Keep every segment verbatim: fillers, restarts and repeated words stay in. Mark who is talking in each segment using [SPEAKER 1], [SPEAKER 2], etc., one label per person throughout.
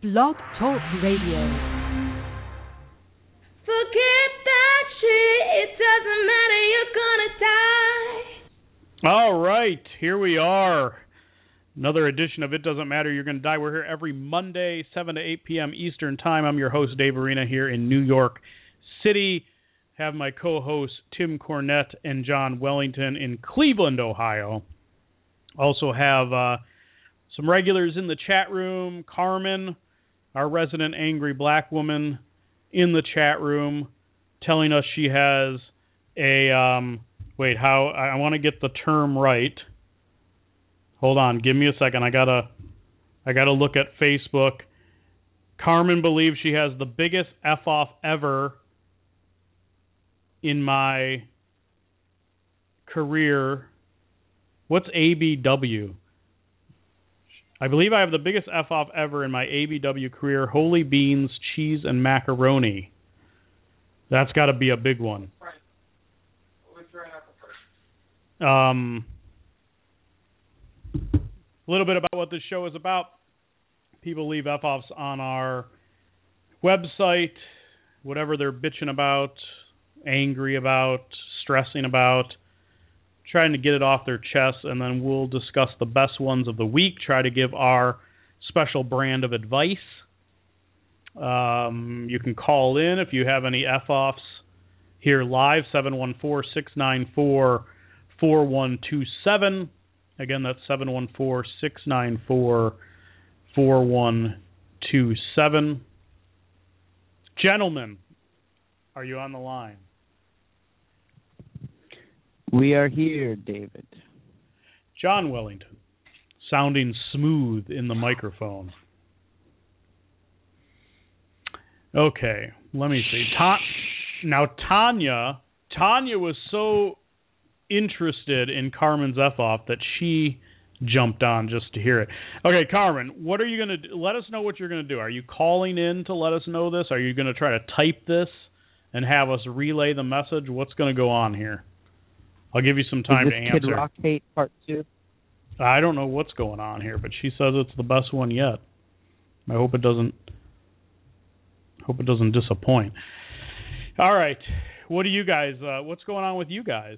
[SPEAKER 1] Blog Talk Radio.
[SPEAKER 2] Forget that shit, it doesn't matter, you're gonna die.
[SPEAKER 3] All right, here we are. Another edition of It Doesn't Matter, You're Gonna Die. We're here every Monday, seven to eight p.m. Eastern Time. I'm your host, Dave Arena, here in New York City. Have my co-hosts, Tim Cornette and John Wellington in Cleveland, Ohio. Also have uh, some regulars in the chat room. Carmen, our resident angry black woman, in the chat room, telling us she has a, um, wait, how, I want to get the term right. Hold on, give me a second. I gotta, I gotta look at Facebook. Carmen believes she has the biggest F-off ever in my career. What's A B W? I believe I have the biggest F-off ever in my A B W career. Holy beans, cheese, and macaroni. That's got to be a big one. Um... A little bit about what this show is about. People leave F-offs on our website, whatever they're bitching about, angry about, stressing about, trying to get it off their chest, and then we'll discuss the best ones of the week, try to give our special brand of advice. Um, you can call in if you have any F-offs here live, seven one four, six nine four, four one two seven. Again, that's seven one four, six nine four, four one two seven. Gentlemen, are you on the line?
[SPEAKER 4] We are here, David.
[SPEAKER 3] John Wellington, sounding smooth in the microphone. Okay, let me see. Ta- now, Tanya, Tanya was so interested in Carmen's F-off that she jumped on just to hear it. Okay, Carmen, what are you going to do? Let us know what you're going to do. Are you calling in to let us know this? Are you going to try to type this and have us relay the message? What's going to go on here? I'll give you some time to answer.
[SPEAKER 4] Kid Rock Hate Part two?
[SPEAKER 3] I don't know what's going on here, but she says it's the best one yet. I hope it doesn't hope it doesn't disappoint. All right. What do you guys uh, what's going on with you guys?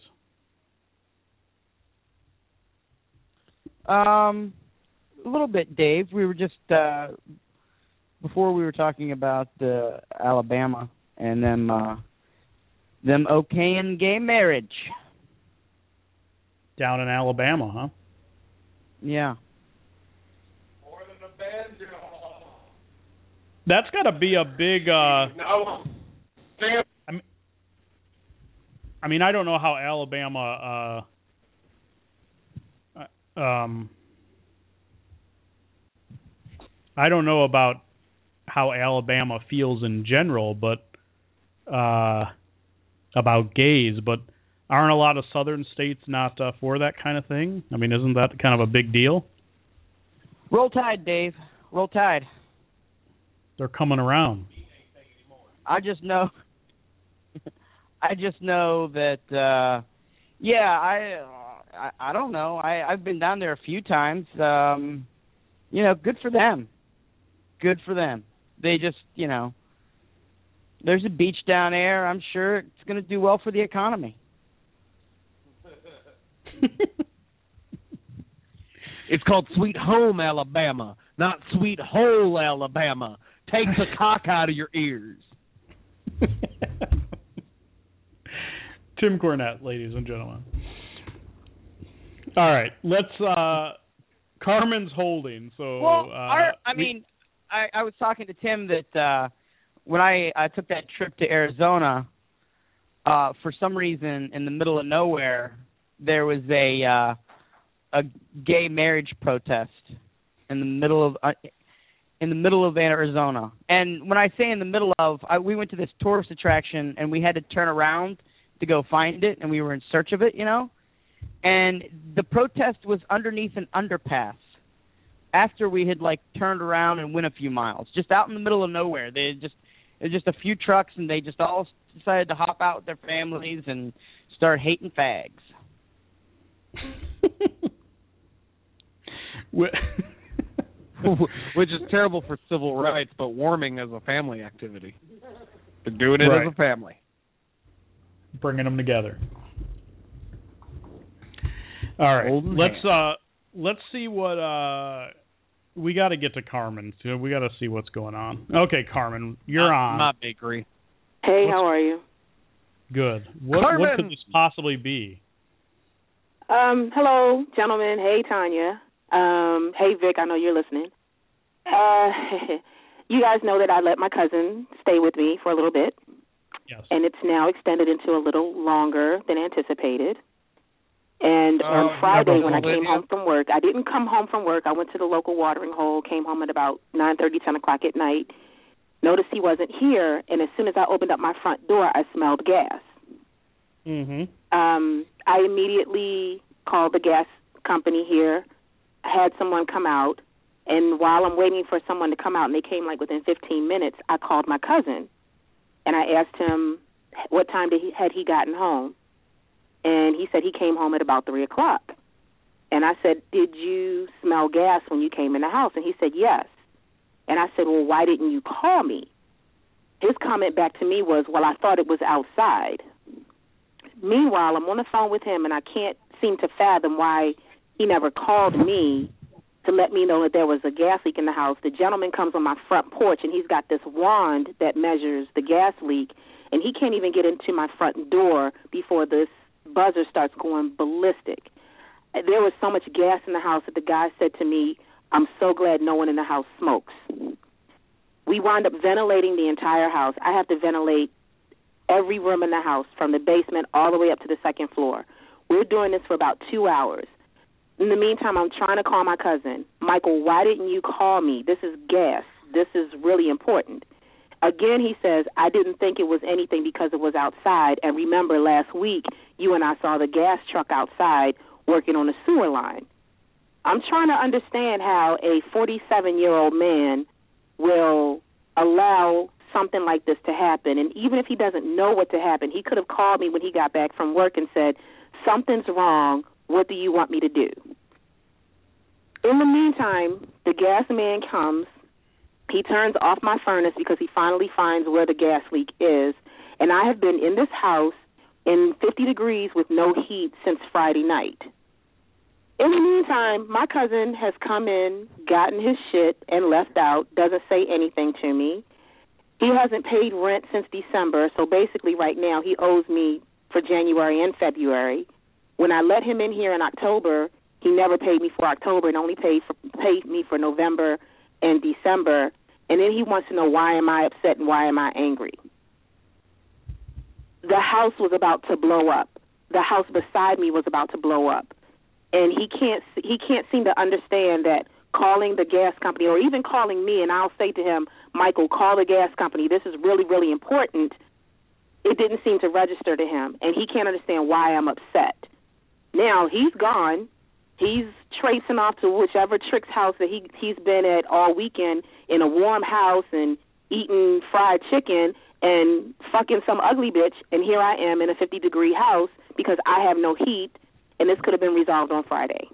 [SPEAKER 4] Um, a little bit, Dave. We were just, uh, before we were talking about uh, Alabama and them, uh, them okaying gay marriage.
[SPEAKER 3] Down in Alabama, huh?
[SPEAKER 4] Yeah.
[SPEAKER 5] More than a banjo.
[SPEAKER 3] That's got to be a big, uh...
[SPEAKER 5] No.
[SPEAKER 3] I mean, I mean, I don't know how Alabama, uh... Um, I don't know about how Alabama feels in general, but uh, about gays, but aren't a lot of southern states not uh, for that kind of thing? I mean, isn't that kind of a big deal?
[SPEAKER 4] Roll Tide, Dave. Roll Tide.
[SPEAKER 3] They're coming around.
[SPEAKER 4] I just know. I just know that. Uh, yeah, I. Uh, I, I don't know. I, I've been down there a few times. Um, you know, good for them. Good for them. They just, you know, there's a beach down there. I'm sure it's going to do well for the economy.
[SPEAKER 6] It's called Sweet Home Alabama, not Sweet Hole Alabama. Take the cock out of your ears.
[SPEAKER 3] Tim Cornette, ladies and gentlemen. All right, let's. Uh, Carmen's holding. So,
[SPEAKER 4] well,
[SPEAKER 3] uh,
[SPEAKER 4] our, I
[SPEAKER 3] we,
[SPEAKER 4] mean, I, I was talking to Tim that uh, when I, I took that trip to Arizona, uh, for some reason, in the middle of nowhere, there was a uh, a gay marriage protest in the middle of uh, in the middle of Arizona. And when I say in the middle of, I, we went to this tourist attraction, and we had to turn around to go find it, and we were in search of it, you know. And the protest was underneath an underpass after we had, like, turned around and went a few miles, just out in the middle of nowhere. They just It was just a few trucks, and they just all decided to hop out with their families and start hating fags.
[SPEAKER 6] which is terrible for civil rights, but warming as a family activity. They're doing it
[SPEAKER 3] Right.
[SPEAKER 6] as a family.
[SPEAKER 3] Bringing them together. All right,
[SPEAKER 6] Golden
[SPEAKER 3] let's
[SPEAKER 6] hand.
[SPEAKER 3] uh, let's see what uh, we got to get to Carmen. So we got to see what's going on. Okay, Carmen, you're
[SPEAKER 6] Not-
[SPEAKER 3] on.
[SPEAKER 6] Not bakery.
[SPEAKER 7] Hey,
[SPEAKER 3] What's-
[SPEAKER 7] how are you?
[SPEAKER 3] Good. What, what
[SPEAKER 6] Carmen!
[SPEAKER 3] could this possibly be?
[SPEAKER 7] Um, hello, gentlemen. Hey, Tanya. Um, hey, Vic. I know you're listening. Uh, you guys know that I let my cousin stay with me for a little bit,
[SPEAKER 3] Yes.
[SPEAKER 7] and it's now extended into a little longer than anticipated. And
[SPEAKER 6] Oh,
[SPEAKER 7] on Friday,
[SPEAKER 6] never
[SPEAKER 7] when I
[SPEAKER 6] told
[SPEAKER 7] came
[SPEAKER 6] you?
[SPEAKER 7] home from work, I didn't come home from work. I went to the local watering hole, came home at about nine thirty, ten o'clock at night, noticed he wasn't here, and as soon as I opened up my front door, I smelled gas.
[SPEAKER 3] Mm-hmm.
[SPEAKER 7] Um, I immediately called the gas company here, had someone come out, and while I'm waiting for someone to come out, and they came like within fifteen minutes, I called my cousin, and I asked him what time did he, had he gotten home. And he said he came home at about three o'clock. And I said, did you smell gas when you came in the house? And he said, yes. And I said, well, why didn't you call me? His comment back to me was, well, I thought it was outside. Meanwhile, I'm on the phone with him, and I can't seem to fathom why he never called me to let me know that there was a gas leak in the house. The gentleman comes on my front porch, and he's got this wand that measures the gas leak, and he can't even get into my front door before this buzzer starts going ballistic. There was so much gas in the house that the guy said to me, I'm so glad no one in the house smokes. We wound up ventilating the entire house. I have to ventilate every room in the house from the basement all the way up to the second floor. We're doing this for about two hours. In the meantime, I'm trying to call my cousin. Michael, why didn't you call me? This is gas. This is really important. Again, he says, I didn't think it was anything because it was outside. And remember, last week, you and I saw the gas truck outside working on the sewer line. I'm trying to understand how a forty-seven-year-old man will allow something like this to happen. And even if he doesn't know what to happen, he could have called me when he got back from work and said, something's wrong. What do you want me to do? In the meantime, the gas man comes. He turns off my furnace because he finally finds where the gas leak is. And I have been in this house in fifty degrees with no heat since Friday night. In the meantime, my cousin has come in, gotten his shit, and left out, doesn't say anything to me. He hasn't paid rent since December, so basically right now he owes me for January and February. When I let him in here in October, he never paid me for October and only paid for, paid me for November and December. And then he wants to know why am I upset and why am I angry. The house was about to blow up. The house beside me was about to blow up. And he can't he can't seem to understand that calling the gas company or even calling me, and I'll say to him, Michael, call the gas company. This is really, really important. It didn't seem to register to him, and he can't understand why I'm upset. Now, he's gone. He's tracing off to whichever Trick's house that he, he's been at all weekend in a warm house and eating fried chicken and fucking some ugly bitch, and here I am in a fifty-degree house because I have no heat, and this could have been resolved on Friday.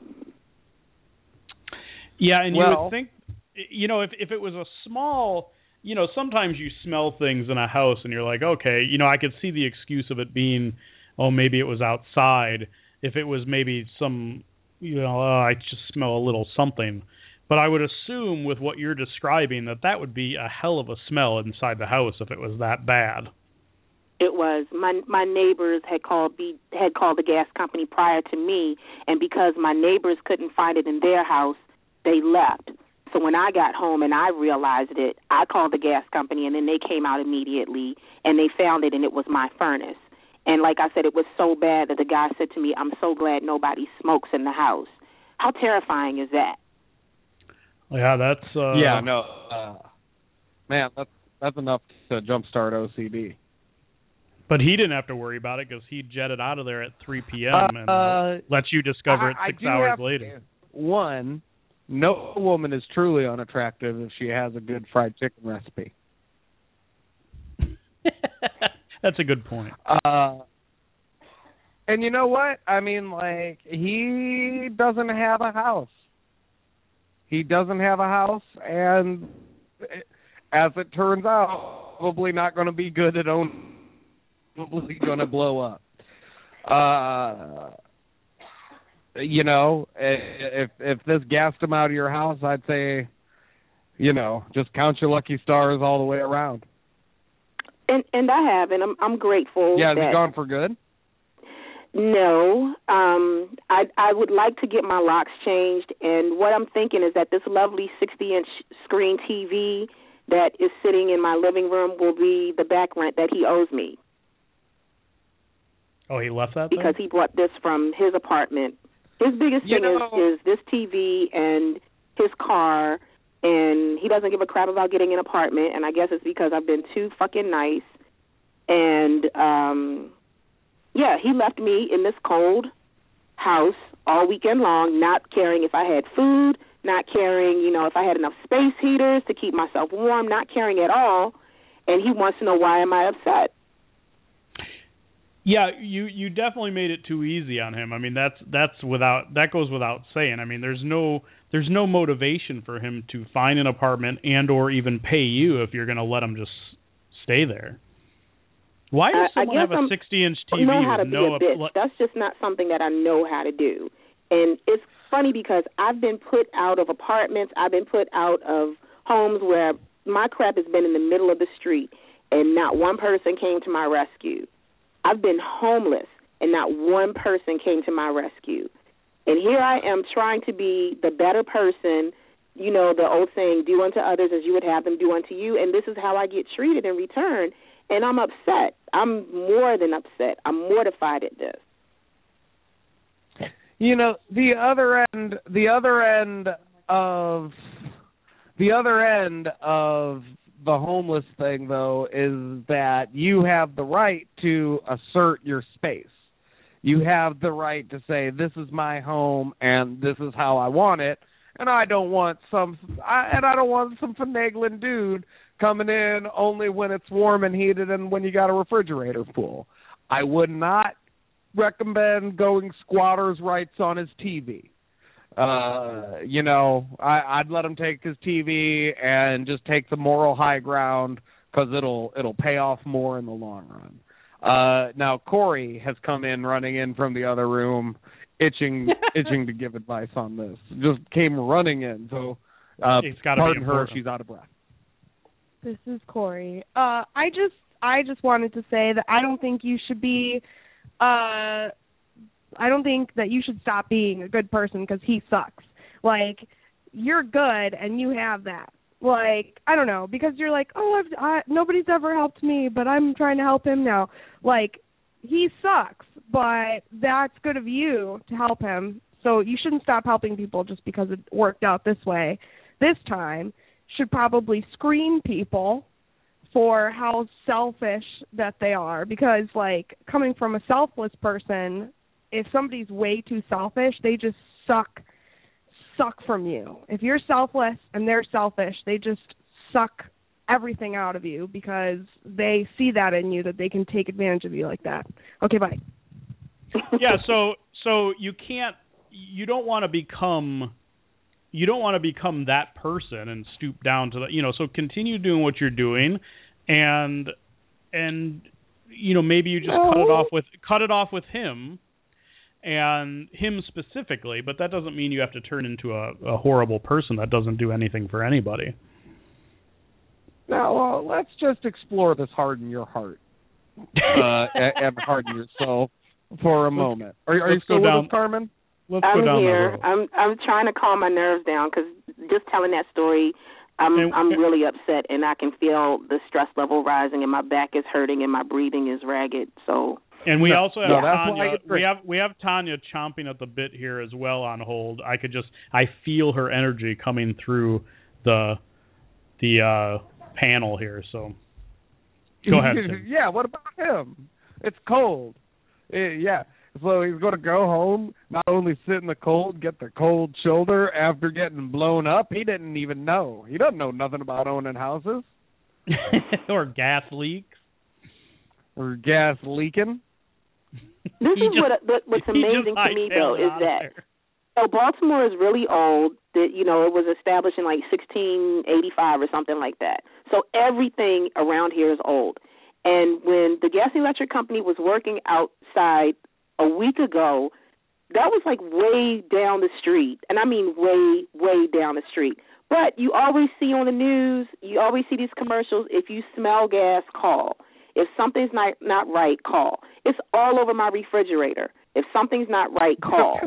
[SPEAKER 3] Yeah, and you
[SPEAKER 6] Well-
[SPEAKER 3] would think, you know, if if it was a small, you know, sometimes you smell things in a house and you're like, okay, you know, I could see the excuse of it being, oh, maybe it was outside. If it was maybe some, you know, oh, I just smell a little something. But I would assume with what you're describing that that would be a hell of a smell inside the house if it was that bad.
[SPEAKER 7] It was. My my neighbors had called be, had called the gas company prior to me, and because my neighbors couldn't find it in their house, they left. So when I got home and I realized it, I called the gas company, and then they came out immediately, and they found it, and it was my furnace. And like I said, it was so bad that the guy said to me, I'm so glad nobody smokes in the house. How terrifying is that?
[SPEAKER 3] Yeah, that's... Uh,
[SPEAKER 6] yeah, no. Uh, man, that's, that's enough to jumpstart O C D.
[SPEAKER 3] But he didn't have to worry about it because he jetted out of there at three p.m.
[SPEAKER 6] Uh,
[SPEAKER 3] and uh, let you discover it
[SPEAKER 6] I,
[SPEAKER 3] six
[SPEAKER 6] I do
[SPEAKER 3] hours
[SPEAKER 6] have
[SPEAKER 3] later.
[SPEAKER 6] To, one, no woman is truly unattractive if she has a good fried chicken recipe.
[SPEAKER 3] That's a good point.
[SPEAKER 6] Uh, and you know what? I mean, like, he doesn't have a house. he doesn't have a house, and as it turns out, probably not going to be good at owning. Probably going to blow up. Uh, you know, if if this gassed him out of your house, I'd say, you know, just count your lucky stars all the way around.
[SPEAKER 7] And and I have, and I'm I'm grateful.
[SPEAKER 6] Yeah, has
[SPEAKER 7] that,
[SPEAKER 6] he gone for good?
[SPEAKER 7] No, um, I I would like to get my locks changed, and what I'm thinking is that this lovely sixty-inch screen T V that is sitting in my living room will be the back rent that he owes me.
[SPEAKER 3] Oh, he left that
[SPEAKER 7] because
[SPEAKER 3] there?
[SPEAKER 7] he brought this from his apartment. His biggest
[SPEAKER 6] you
[SPEAKER 7] thing
[SPEAKER 6] know,
[SPEAKER 7] is, is this T V and his car, and he doesn't give a crap about getting an apartment, and I guess it's because I've been too fucking nice. And, um, yeah, he left me in this cold house all weekend long, not caring if I had food, not caring, you know, if I had enough space heaters to keep myself warm, not caring at all, and he wants to know why am I upset.
[SPEAKER 3] Yeah, you you definitely made it too easy on him. I mean, that's that's without that goes without saying. I mean, there's no there's no motivation for him to find an apartment and or even pay you if you're going to let him just stay there. Why does
[SPEAKER 7] I,
[SPEAKER 3] someone
[SPEAKER 7] I
[SPEAKER 3] have
[SPEAKER 7] I'm,
[SPEAKER 3] a sixty-inch T V
[SPEAKER 7] know how to
[SPEAKER 3] with
[SPEAKER 7] be
[SPEAKER 3] no
[SPEAKER 7] a bitch.
[SPEAKER 3] up-
[SPEAKER 7] That's just not something that I know how to do. And it's funny because I've been put out of apartments. I've been put out of homes where my crap has been in the middle of the street, and not one person came to my rescue. I've been homeless, and not one person came to my rescue. And here I am trying to be the better person, you know, the old saying, do unto others as you would have them do unto you, and this is how I get treated in return, and I'm upset. I'm more than upset. I'm mortified at this.
[SPEAKER 6] You know, the other end, the other end of, the other end of the homeless thing, though, is that you have the right to assert your space. You have the right to say, this is my home and this is how I want it, and I don't want some I, and I don't want some finagling dude coming in only when it's warm and heated and when you got a refrigerator full. I would not recommend going squatter's rights on his T V. Uh, you know, I, I'd let him take his T V and just take the moral high ground because it'll it'll pay off more in the long run. Uh, now Corey has come in running in from the other room, itching itching to give advice on this. Just came running in, so uh, pardon her if she's out of breath.
[SPEAKER 8] This is Corey. Uh, I just I just wanted to say that I don't think you should be. Uh, I don't think that you should stop being a good person because he sucks. Like, you're good and you have that. Like, I don't know, because you're like, oh, I've, I, nobody's ever helped me, but I'm trying to help him now. Like, he sucks, but that's good of you to help him. So you shouldn't stop helping people just because it worked out this way. This time, should probably screen people for how selfish that they are, because, like, coming from a selfless person, if somebody's way too selfish, they just suck suck from you. If you're selfless and they're selfish, they just suck everything out of you because they see that in you, that they can take advantage of you like that. Okay, bye.
[SPEAKER 3] Yeah, so so you can't you don't want to become you don't want to become that person and stoop down to the, you know, so continue doing what you're doing, and and you know, maybe you just no. cut it off with cut it off with him. And him specifically, but that doesn't mean you have to turn into a, a horrible person that doesn't do anything for anybody.
[SPEAKER 6] Now, uh, let's just explore this harden your heart uh, and, and harden yourself for a let's, moment. Are, are you still with us, Carmen?
[SPEAKER 3] Let's
[SPEAKER 7] I'm
[SPEAKER 3] go down
[SPEAKER 7] here. I'm I'm trying to calm my nerves down because just telling that story, I'm and, I'm really upset, and I can feel the stress level rising, and my back is hurting, and my breathing is ragged. So.
[SPEAKER 3] And we
[SPEAKER 6] no,
[SPEAKER 3] also have
[SPEAKER 6] no,
[SPEAKER 3] Tanya. We have we have Tanya chomping at the bit here as well on hold. I could just I feel her energy coming through the the uh, panel here. So go ahead. Tim.
[SPEAKER 6] Yeah, what about him? It's cold. Uh, yeah, so he's going to go home, not only sit in the cold, get the cold shoulder after getting blown up. He didn't even know. He doesn't know nothing about owning houses
[SPEAKER 3] or gas leaks
[SPEAKER 6] or gas leaking.
[SPEAKER 7] This
[SPEAKER 3] he
[SPEAKER 7] is
[SPEAKER 3] just,
[SPEAKER 7] what, what what's amazing to me, though, is that
[SPEAKER 3] there.
[SPEAKER 7] So Baltimore is really old. That you know, it was established in like sixteen eighty-five or something like that. So everything around here is old. And when the gas and electric company was working outside a week ago, that was like way down the street, and I mean way, way down the street. But you always see on the news, you always see these commercials. If you smell gas, call. If something's not not right, call. It's all over my refrigerator. If something's not right, call.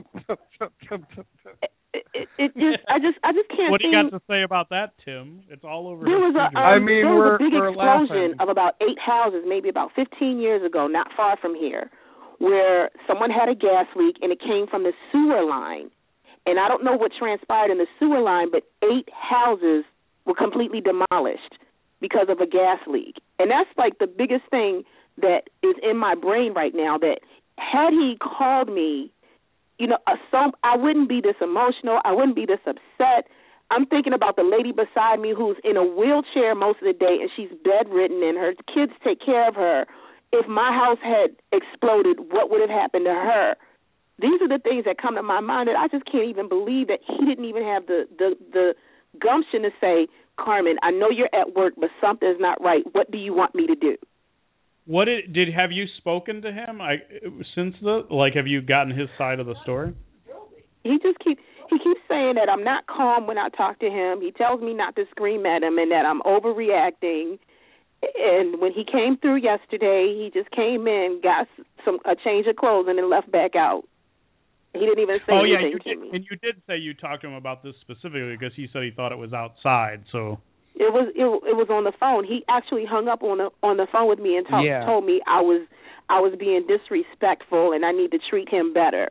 [SPEAKER 7] it, it, it just, I just, I just can't.
[SPEAKER 3] What do you
[SPEAKER 7] think,
[SPEAKER 3] got to say about that, Tim? It's all over.
[SPEAKER 7] There was a, um,
[SPEAKER 6] I mean,
[SPEAKER 7] there
[SPEAKER 6] we're,
[SPEAKER 7] was a big
[SPEAKER 6] we're
[SPEAKER 7] explosion
[SPEAKER 6] laughing.
[SPEAKER 7] of about eight houses, maybe about fifteen years ago, not far from here, where someone had a gas leak and it came from the sewer line. And I don't know what transpired in the sewer line, but eight houses were completely demolished because of a gas leak. And that's like the biggest thing that is in my brain right now, that had he called me, you know, so I wouldn't be this emotional. I wouldn't be this upset. I'm thinking about the lady beside me who's in a wheelchair most of the day, and she's bedridden, and her kids take care of her. If my house had exploded, what would have happened to her? These are the things that come to my mind that I just can't even believe that he didn't even have the, the, the gumption to say, Carmen, I know you're at work, but something's not right. What do you want me to do?
[SPEAKER 3] What did, did have you spoken to him? I since the like have you gotten his side of the story?
[SPEAKER 7] He just keeps he keeps saying that I'm not calm when I talk to him. He tells me not to scream at him and that I'm overreacting. And when he came through yesterday, he just came in, got some a change of clothes, and then left back out. He didn't even say
[SPEAKER 3] oh, yeah,
[SPEAKER 7] anything
[SPEAKER 3] you
[SPEAKER 7] to
[SPEAKER 3] did,
[SPEAKER 7] me.
[SPEAKER 3] and you did say you talked to him about this specifically because he said he thought it was outside. So
[SPEAKER 7] it was it, it was on the phone. He actually hung up on the on the phone with me and talk,
[SPEAKER 6] Yeah.
[SPEAKER 7] told me I was I was being disrespectful and I need to treat him better.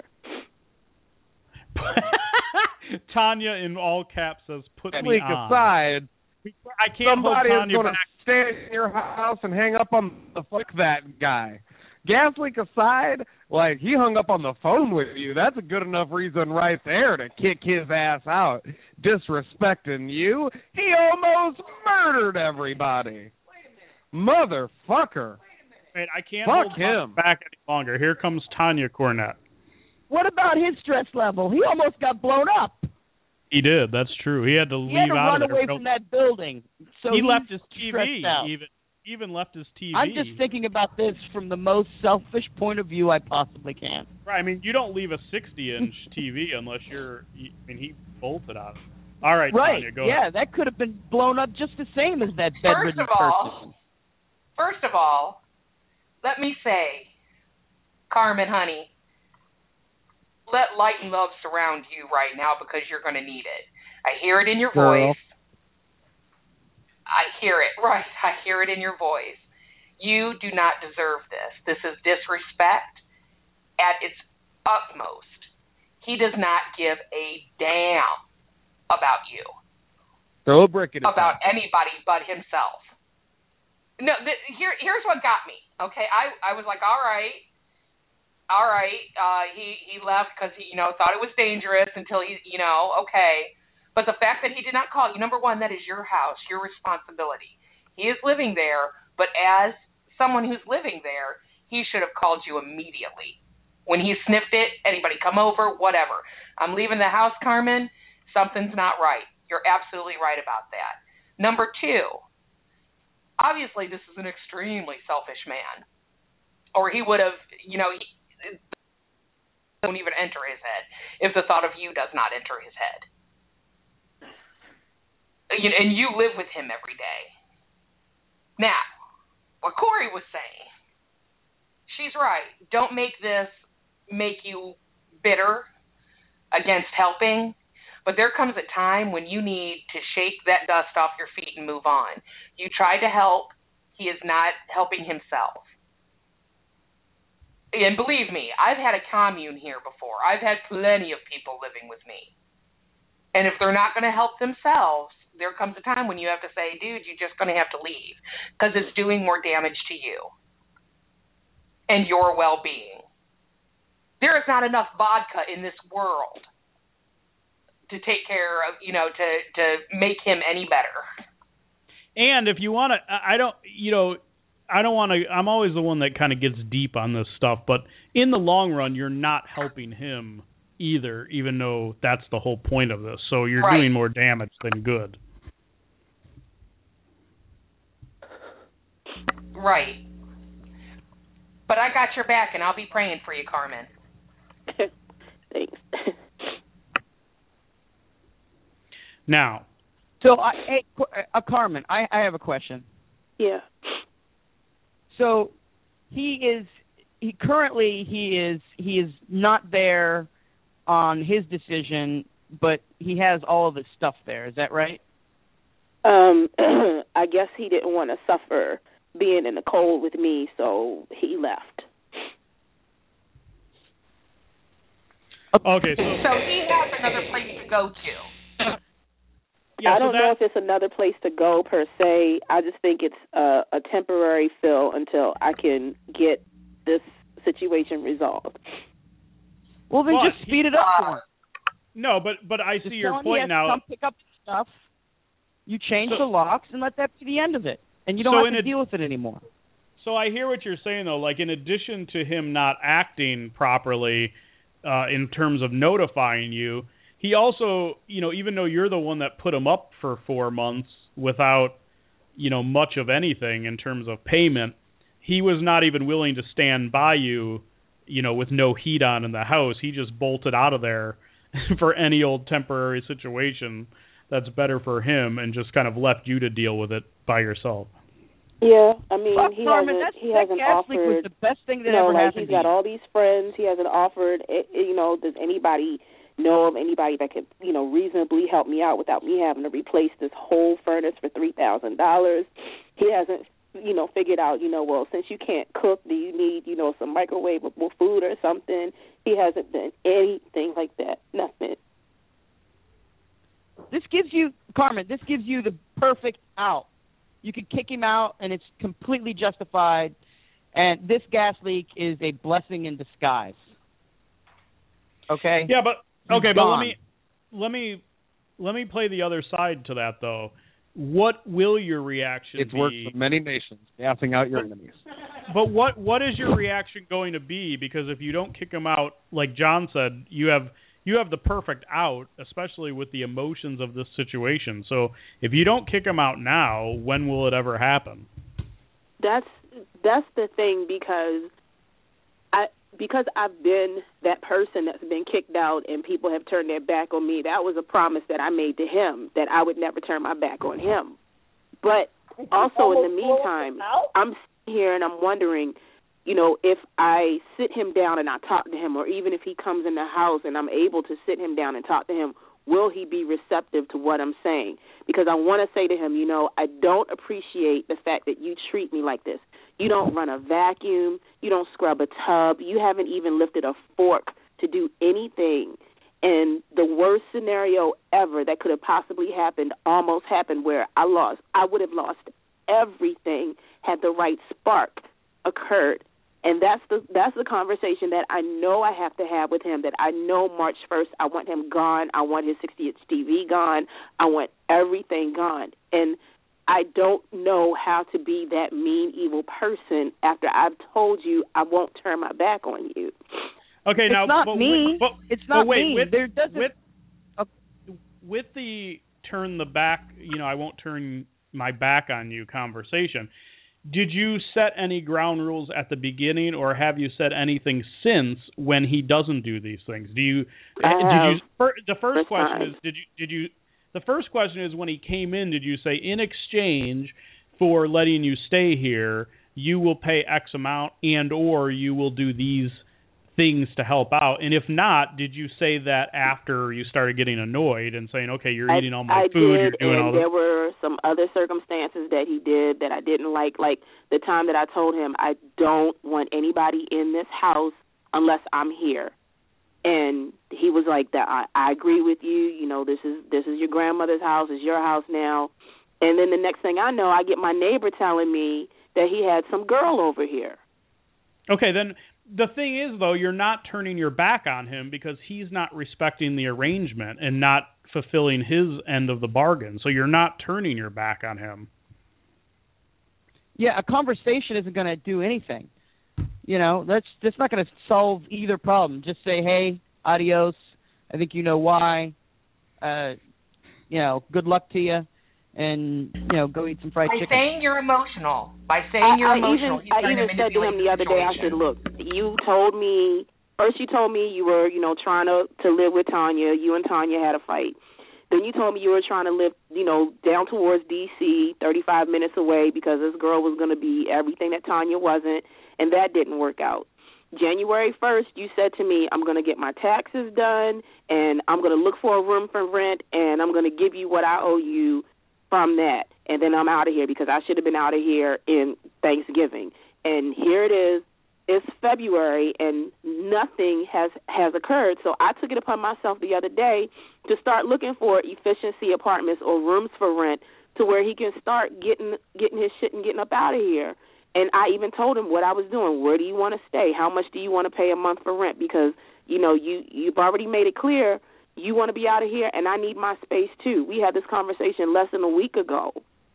[SPEAKER 3] Tanya in all caps says, "Put me
[SPEAKER 6] Leak
[SPEAKER 3] on."
[SPEAKER 6] aside,
[SPEAKER 3] I can't
[SPEAKER 6] somebody
[SPEAKER 3] hold
[SPEAKER 6] is
[SPEAKER 3] Tanya
[SPEAKER 6] going to
[SPEAKER 3] back.
[SPEAKER 6] stay in your house and hang up on the fuck that guy. Gas leak aside, like he hung up on the phone with you. That's a good enough reason right there to kick his ass out. Disrespecting you, he almost murdered everybody. Motherfucker.
[SPEAKER 3] Man, I can't
[SPEAKER 6] Fuck
[SPEAKER 3] hold Tanya
[SPEAKER 6] him.
[SPEAKER 3] back any longer. Here comes Tanya Cornett.
[SPEAKER 9] What about his stress level? He almost got blown up.
[SPEAKER 3] He did. That's true. He had to leave
[SPEAKER 9] He had to
[SPEAKER 3] out
[SPEAKER 9] run
[SPEAKER 3] of there.
[SPEAKER 9] away from that building. So
[SPEAKER 3] he
[SPEAKER 9] he's
[SPEAKER 3] left his T V.
[SPEAKER 9] stressed out.
[SPEAKER 3] Even even left his T V.
[SPEAKER 9] I'm just thinking about this from the most selfish point of view I possibly can.
[SPEAKER 3] Right. I mean, you don't leave a sixty-inch T V unless you're. I mean, he bolted out of it. All right,
[SPEAKER 9] Right.
[SPEAKER 3] Tanya, go
[SPEAKER 9] yeah,
[SPEAKER 3] ahead.
[SPEAKER 9] that could have been blown up just the same as that
[SPEAKER 10] First
[SPEAKER 9] bedridden
[SPEAKER 10] of all,
[SPEAKER 9] person.
[SPEAKER 10] first of all, let me say, Carmen, honey, let light and love surround you right now because you're going to need it. I hear it in your
[SPEAKER 6] Girl.
[SPEAKER 10] voice. I hear it, right. I hear it in your voice. You do not deserve this. This is disrespect at its utmost. He does not give a damn about you,
[SPEAKER 6] Throw a brick at his
[SPEAKER 10] about anybody but himself. No, th- here, here's what got me. Okay, I, I was like, all right, all right. Uh, he, he left because he, you know, thought it was dangerous until he, you know, okay. But the fact that he did not call you, number one, that is your house, your responsibility. He is living there, but as someone who's living there, he should have called you immediately. When he sniffed it, anybody come over, whatever. I'm leaving the house, Carmen. Something's not right. You're absolutely right about that. Number two, obviously this is an extremely selfish man. Or he would have, you know, he, don't even enter his head if the thought of you does not enter his head. And you live with him every day. Now, what Corey was saying, she's right. Don't make this make you bitter against helping. But there comes a time when you need to shake that dust off your feet and move on. You tried to help. He is not helping himself. And believe me, I've had a commune here before. I've had plenty of people living with me. And if they're not going to help themselves, there comes a time when you have to say, dude, you're just going to have to leave because it's doing more damage to you and your well-being. There is not enough vodka in this world to take care of, you know, to, to make him any better.
[SPEAKER 3] And if you want to, I don't, you know, I don't want to, I'm always the one that kind of gets deep on this stuff, but in the long run, you're not helping him either, even though that's the whole point of this. So you're
[SPEAKER 10] Right.
[SPEAKER 3] doing more damage than good.
[SPEAKER 10] Right. But I got your back, and I'll be praying for you, Carmen.
[SPEAKER 7] Thanks.
[SPEAKER 3] Now,
[SPEAKER 4] So, I, hey, Qu- uh, Carmen, I, I have a question.
[SPEAKER 7] Yeah.
[SPEAKER 4] So, he is he currently he is he is not there on his decision, but he has all of his stuff there. Is that right?
[SPEAKER 7] Um, I guess he didn't want to suffer being in the cold with me, so he left.
[SPEAKER 3] okay, so
[SPEAKER 10] So he has another place to go to.
[SPEAKER 3] yeah,
[SPEAKER 7] I
[SPEAKER 3] so
[SPEAKER 7] don't
[SPEAKER 3] that,
[SPEAKER 7] know if it's another place to go per se. I just think it's a, a temporary fill until I can get this situation resolved.
[SPEAKER 4] Well, then
[SPEAKER 3] But
[SPEAKER 4] just speed it up for him.
[SPEAKER 3] no, but but I see
[SPEAKER 4] Just
[SPEAKER 3] your
[SPEAKER 4] tell him he
[SPEAKER 3] point
[SPEAKER 4] has to
[SPEAKER 3] now.
[SPEAKER 4] come pick up his stuff. You change
[SPEAKER 3] So-
[SPEAKER 4] the locks and let that be the end of it, and you don't
[SPEAKER 3] So
[SPEAKER 4] have
[SPEAKER 3] in
[SPEAKER 4] to
[SPEAKER 3] a-
[SPEAKER 4] deal with it anymore.
[SPEAKER 3] So I hear what you're saying, though. Like, in addition to him not acting properly uh, in terms of notifying you, he also, you know, even though you're the one that put him up for four months without, you know, much of anything in terms of payment, he was not even willing to stand by you, you know, with no heat on in the house. He just bolted out of there for any old temporary situation that's better for him and just kind of left you to deal with it by yourself.
[SPEAKER 7] Yeah, I mean,
[SPEAKER 4] Fuck,
[SPEAKER 7] he
[SPEAKER 4] Carmen,
[SPEAKER 7] hasn't.
[SPEAKER 4] that's,
[SPEAKER 7] He
[SPEAKER 4] that
[SPEAKER 7] hasn't
[SPEAKER 4] gas leak was
[SPEAKER 7] offered.
[SPEAKER 4] the best thing that
[SPEAKER 7] You know,
[SPEAKER 4] ever
[SPEAKER 7] like
[SPEAKER 4] happened
[SPEAKER 7] he's
[SPEAKER 4] to
[SPEAKER 7] got
[SPEAKER 4] you.
[SPEAKER 7] all these friends. He hasn't offered. eh, eh, You know, does anybody know of anybody that could, you know, reasonably help me out without me having to replace this whole furnace for three thousand dollars? He hasn't, you know, figured out. You know, well, since you can't cook, do you need, you know, some microwavable food or something? He hasn't done anything like that. Nothing.
[SPEAKER 4] This gives you, Carmen, this gives you the perfect out. You could kick him out, and it's completely justified. And this gas leak is a blessing in disguise. Okay?
[SPEAKER 3] Yeah, but
[SPEAKER 4] He's
[SPEAKER 3] okay, but let
[SPEAKER 4] gone.
[SPEAKER 3] me let me let me play the other side to that though. What will your reaction
[SPEAKER 6] It's
[SPEAKER 3] be?
[SPEAKER 6] worked for many nations, gassing out your enemies.
[SPEAKER 3] But what what is your reaction going to be? Because if you don't kick him out, like John said, you have you have the perfect out, especially with the emotions of this situation. So if you don't kick him out now, when will it ever happen?
[SPEAKER 7] That's that's the thing, because I because I've been that person that's been kicked out and people have turned their back on me. That was a promise that I made to him, that I would never turn my back on him. But also in the meantime, I'm sitting here and I'm wondering, you know, if I sit him down and I talk to him, or even if he comes in the house and I'm able to sit him down and talk to him, will he be receptive to what I'm saying? Because I want to say to him, you know, I don't appreciate the fact that you treat me like this. You don't run a vacuum. You don't scrub a tub. You haven't even lifted a fork to do anything. And the worst scenario ever that could have possibly happened almost happened, where I lost. I would have lost everything had the right spark occurred. And that's the that's the conversation that I know I have to have with him, that I know March first I want him gone. I want his sixty-inch T V gone. I want everything gone. And I don't know how to be that mean, evil person after I've told you I won't turn my back on you.
[SPEAKER 3] Okay,
[SPEAKER 4] It's
[SPEAKER 3] now
[SPEAKER 4] not
[SPEAKER 3] but,
[SPEAKER 4] me.
[SPEAKER 3] But,
[SPEAKER 4] It's not
[SPEAKER 3] but wait,
[SPEAKER 4] me.
[SPEAKER 3] With,
[SPEAKER 4] There doesn't.
[SPEAKER 3] with with the turn the back, you know, I won't turn my back on you conversation. Did you set any ground rules at the beginning, or have you said anything since when he doesn't do these things? Do you?
[SPEAKER 7] I
[SPEAKER 3] did
[SPEAKER 7] have
[SPEAKER 3] you? fir- The first
[SPEAKER 7] this
[SPEAKER 3] question
[SPEAKER 7] time.
[SPEAKER 3] is, did you? Did you? The first question is, when he came in, did you say, in exchange for letting you stay here, you will pay X amount, and or you will do these things to help out? And if not, did you say that after you started getting annoyed and saying, okay, you're
[SPEAKER 7] I,
[SPEAKER 3] eating all my
[SPEAKER 7] I
[SPEAKER 3] food,
[SPEAKER 7] did,
[SPEAKER 3] you're doing
[SPEAKER 7] and
[SPEAKER 3] all
[SPEAKER 7] there
[SPEAKER 3] this?
[SPEAKER 7] were some other circumstances that he did that I didn't like. Like the time that I told him I don't want anybody in this house unless I'm here. And he was like, "That I, I agree with you. You know, this is this is your grandmother's house. It's your house now." And then the next thing I know, I get my neighbor telling me that he had some girl over here.
[SPEAKER 3] Okay, then the thing is, though, you're not turning your back on him because he's not respecting the arrangement and not fulfilling his end of the bargain. So you're not turning your back on him.
[SPEAKER 4] Yeah, a conversation isn't going to do anything. You know, that's that's not going to solve either problem. Just say, hey, adios, I think you know why. Uh, you know, good luck to you, and you know, go eat some fried
[SPEAKER 10] By
[SPEAKER 4] chicken.
[SPEAKER 10] By saying you're emotional, by saying
[SPEAKER 7] I,
[SPEAKER 10] you're
[SPEAKER 7] I
[SPEAKER 10] emotional,
[SPEAKER 7] even, I even said to him the other day, I said, look, you told me, first you told me you were, you know, trying to, to live with Tanya. You and Tanya had a fight. Then you told me you were trying to live, you know, down towards D C, thirty-five minutes away, because this girl was going to be everything that Tanya wasn't, and that didn't work out. January first, you said to me, I'm going to get my taxes done, and I'm going to look for a room for rent, and I'm going to give you what I owe you from that, and then I'm out of here because I should have been out of here in Thanksgiving. And here it is. It's February, and nothing has, has occurred. So I took it upon myself the other day to start looking for efficiency apartments or rooms for rent to where he can start getting getting his shit and getting up out of here. And I even told him what I was doing. Where do you want to stay? How much do you want to pay a month for rent? Because, you know, you, you've already made it clear you want to be out of here, and I need my space too. We had this conversation less than a week ago.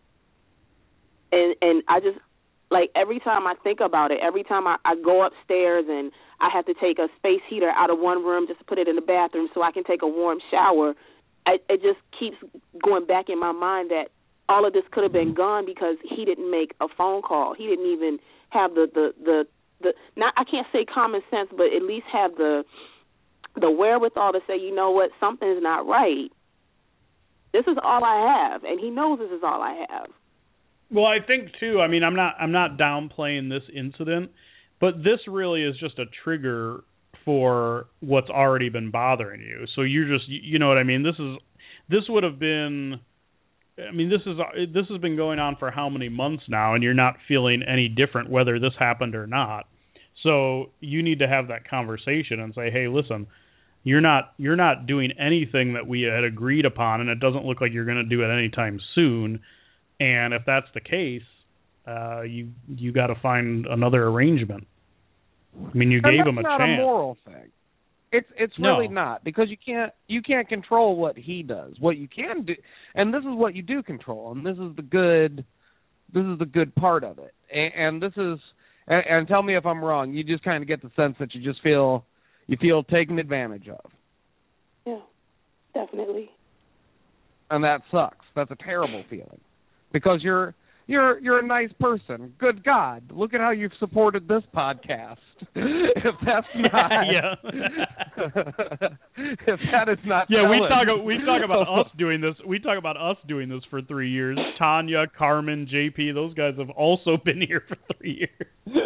[SPEAKER 7] And and I just, like, every time I think about it, every time I, I go upstairs and I have to take a space heater out of one room just to put it in the bathroom so I can take a warm shower, I, it just keeps going back in my mind that all of this could have been gone because he didn't make a phone call. He didn't even have the, the, the, the not I can't say common sense, but at least have the the wherewithal to say, you know what, something's not right. This is all I have, and he knows this is all I have.
[SPEAKER 3] Well, I think too, I mean, I'm not I'm not downplaying this incident, but this really is just a trigger for what's already been bothering you. So you're just, you know what I mean? This is this would have been I mean, this is this has been going on for how many months now, and you're not feeling any different whether this happened or not. So you need to have that conversation and say, hey, listen, you're not you're not doing anything that we had agreed upon, and it doesn't look like you're going to do it anytime soon. And if that's the case, uh, you you got to find another arrangement. I mean, you
[SPEAKER 6] and
[SPEAKER 3] gave him a
[SPEAKER 6] chance. That's
[SPEAKER 3] chance.
[SPEAKER 6] not a moral thing. It's it's
[SPEAKER 3] No.
[SPEAKER 6] really not, because you can't you can't control what he does. What you can do, and this is what you do control, and this is the good this is the good part of it. And, and this is and, and tell me if I'm wrong. You just kind of get the sense that you just feel you feel taken advantage of.
[SPEAKER 7] Yeah, definitely.
[SPEAKER 6] And that sucks. That's a terrible feeling, because you're you're you're a nice person. Good God, look at how you've supported this podcast. If that's not,
[SPEAKER 3] yeah,
[SPEAKER 6] if that is not,
[SPEAKER 3] yeah, we
[SPEAKER 6] telling.
[SPEAKER 3] talk we talk about us doing this. We talk about us doing this for three years. Tanya, Carmen, J P, those guys have also been here for three years.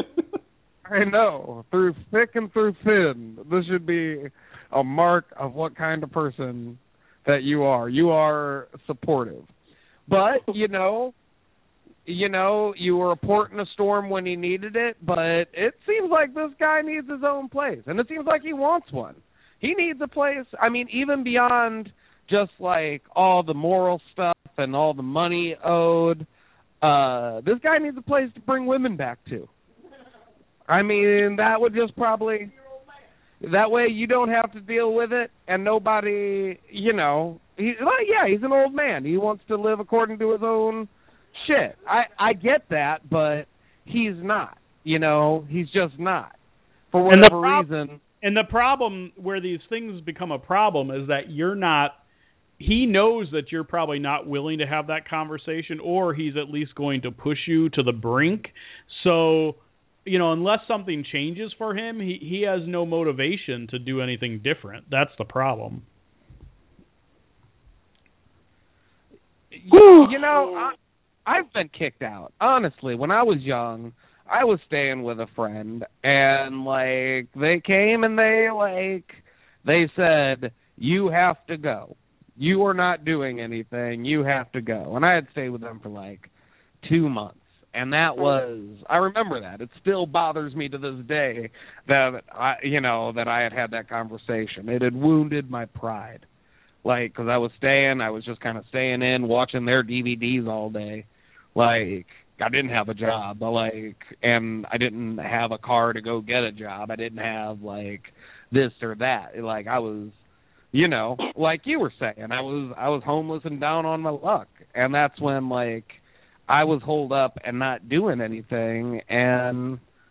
[SPEAKER 6] I know, through thick and through thin. This should be a mark of what kind of person that you are. You are supportive, but you know. You know, you were a port in a storm when he needed it, but it seems like this guy needs his own place, and it seems like he wants one. He needs a place, I mean, even beyond just, like, all the moral stuff and all the money owed. Uh, this guy needs a place to bring women back to. I mean, that would just probably... That way you don't have to deal with it, and nobody, you know... He, well, yeah, he's an old man. He wants to live according to his own... Shit, I, I get that, but he's not. You know, he's just not. For whatever
[SPEAKER 3] and the prob-
[SPEAKER 6] reason.
[SPEAKER 3] And the problem where these things become a problem is that you're not, he knows that you're probably not willing to have that conversation, or he's at least going to push you to the brink. So, you know, unless something changes for him, he, he has no motivation to do anything different. That's the problem.
[SPEAKER 6] You, you know, I, I've been kicked out. Honestly, when I was young, I was staying with a friend, and, like, they came and they, like, they said, you have to go. You are not doing anything. You have to go. And I had stayed with them for, like, two months. And that was, I remember that. It still bothers me to this day that, I, you know, that I had had that conversation. It had wounded my pride. Like, because I was staying, I was just kind of staying in, watching their D V Ds all day. Like, I didn't have a job, but like, and I didn't have a car to go get a job. I didn't have, like, this or that. Like, I was, you know, like you were saying, I was, I was homeless and down on my luck. And that's when, like, I was holed up and not doing anything. And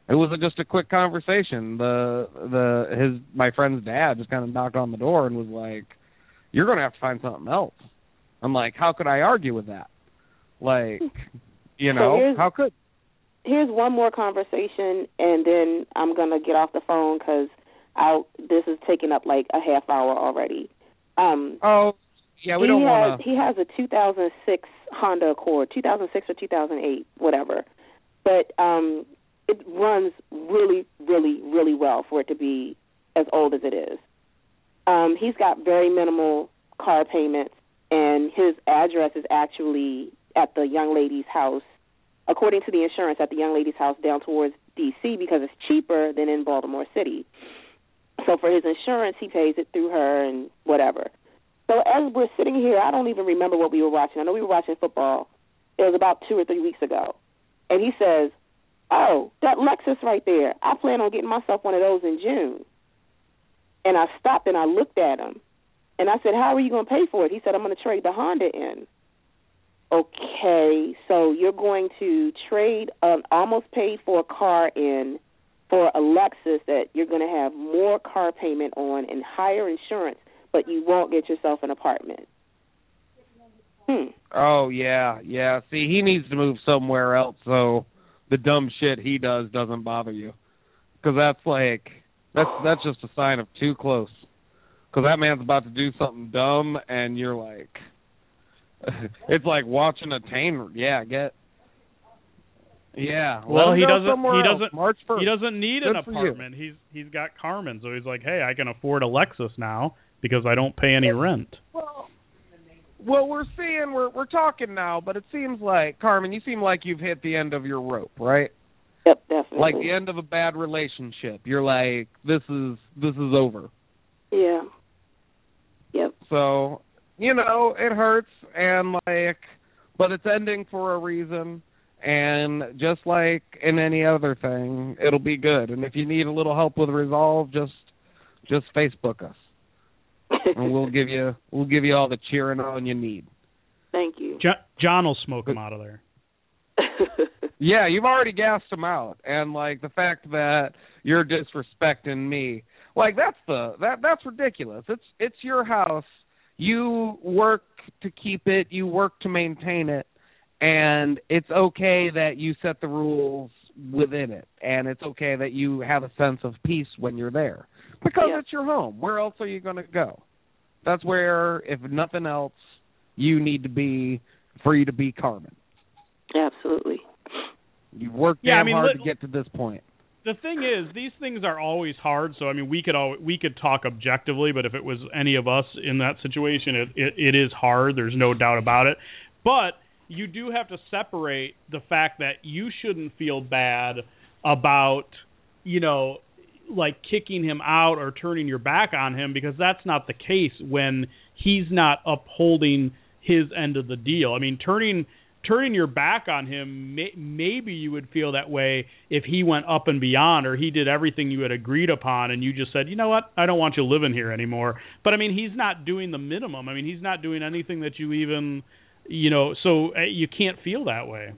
[SPEAKER 6] It was a, just a quick conversation. The the his my friend's dad just kind of knocked on the door and was like, "You're going to have to find something else." I'm like, "How could I argue with that?" Like, you know,
[SPEAKER 7] so
[SPEAKER 6] how could?
[SPEAKER 7] Here's one more conversation, and then I'm going to get off the phone because this is taking up like a half hour already. Um,
[SPEAKER 6] oh, yeah, we don't want
[SPEAKER 7] to. He has a two thousand six Honda Accord, two thousand six or two thousand eight, whatever. But um, it runs really, really, really well for it to be as old as it is. Um, he's got very minimal car payments, and his address is actually at the young lady's house, according to the insurance, at the young lady's house down towards D C because it's cheaper than in Baltimore City. So for his insurance, he pays it through her and whatever. So as we're sitting here, I don't even remember what we were watching. I know we were watching football. It was about two or three weeks ago. And he says, "Oh, that Lexus right there, I plan on getting myself one of those in June." And I stopped and I looked at him. And I said, "How are you going to pay for it?" He said, "I'm going to trade the Honda in." Okay, so you're going to trade an almost paid for car in for a Lexus that you're going to have more car payment on and higher insurance, but you won't get yourself an apartment. Hmm.
[SPEAKER 6] Oh, yeah, yeah. See, he needs to move somewhere else so the dumb shit he does doesn't bother you. Because that's like, that's that's just a sign of too close. Because that man's about to do something dumb, and you're like, it's like watching a train. Yeah, get. Yeah.
[SPEAKER 3] Well, he doesn't. He doesn't.
[SPEAKER 6] March first.
[SPEAKER 3] He doesn't need
[SPEAKER 6] Good
[SPEAKER 3] an apartment. He's he's got Carmen, so he's like, hey, I can afford a Lexus now because I don't pay any rent.
[SPEAKER 6] Well, well, we're seeing we're we're talking now, but it seems like Carmen, you seem like you've hit the end of your rope, right?
[SPEAKER 7] Yep, definitely.
[SPEAKER 6] Like the end of a bad relationship. You're like, this is this is over.
[SPEAKER 7] Yeah. Yep.
[SPEAKER 6] So, you know, it hurts, and like, but it's ending for a reason, and just like in any other thing, it'll be good. And if you need a little help with resolve, just just Facebook us, and we'll give you we'll give you all the cheering on you need.
[SPEAKER 7] Thank you.
[SPEAKER 3] John, John will smoke him out of there.
[SPEAKER 6] Yeah, you've already gassed him out, and like the fact that you're disrespecting me, like that's the that that's ridiculous. It's it's your house. You work to keep it. You work to maintain it, and it's okay that you set the rules within it, and it's okay that you have a sense of peace when you're there because
[SPEAKER 7] yeah.
[SPEAKER 6] it's your home. Where else are you going to go? That's where, if nothing else, you need to be free to be Carmen.
[SPEAKER 7] Absolutely.
[SPEAKER 6] You've worked
[SPEAKER 3] yeah,
[SPEAKER 6] damn
[SPEAKER 3] I mean,
[SPEAKER 6] hard
[SPEAKER 3] li-
[SPEAKER 6] to get to this point.
[SPEAKER 3] The thing is, these things are always hard. So I mean, we could all we could talk objectively, but if it was any of us in that situation, it, it it is hard. There's no doubt about it. But you do have to separate the fact that you shouldn't feel bad about, you know, like kicking him out or turning your back on him, because that's not the case when he's not upholding his end of the deal. I mean, turning. Turning your back on him, may, maybe you would feel that way if he went up and beyond, or he did everything you had agreed upon, and you just said, you know what, I don't want you living here anymore. But, I mean, he's not doing the minimum. I mean, he's not doing anything that you even, you know, so uh, you can't feel that way.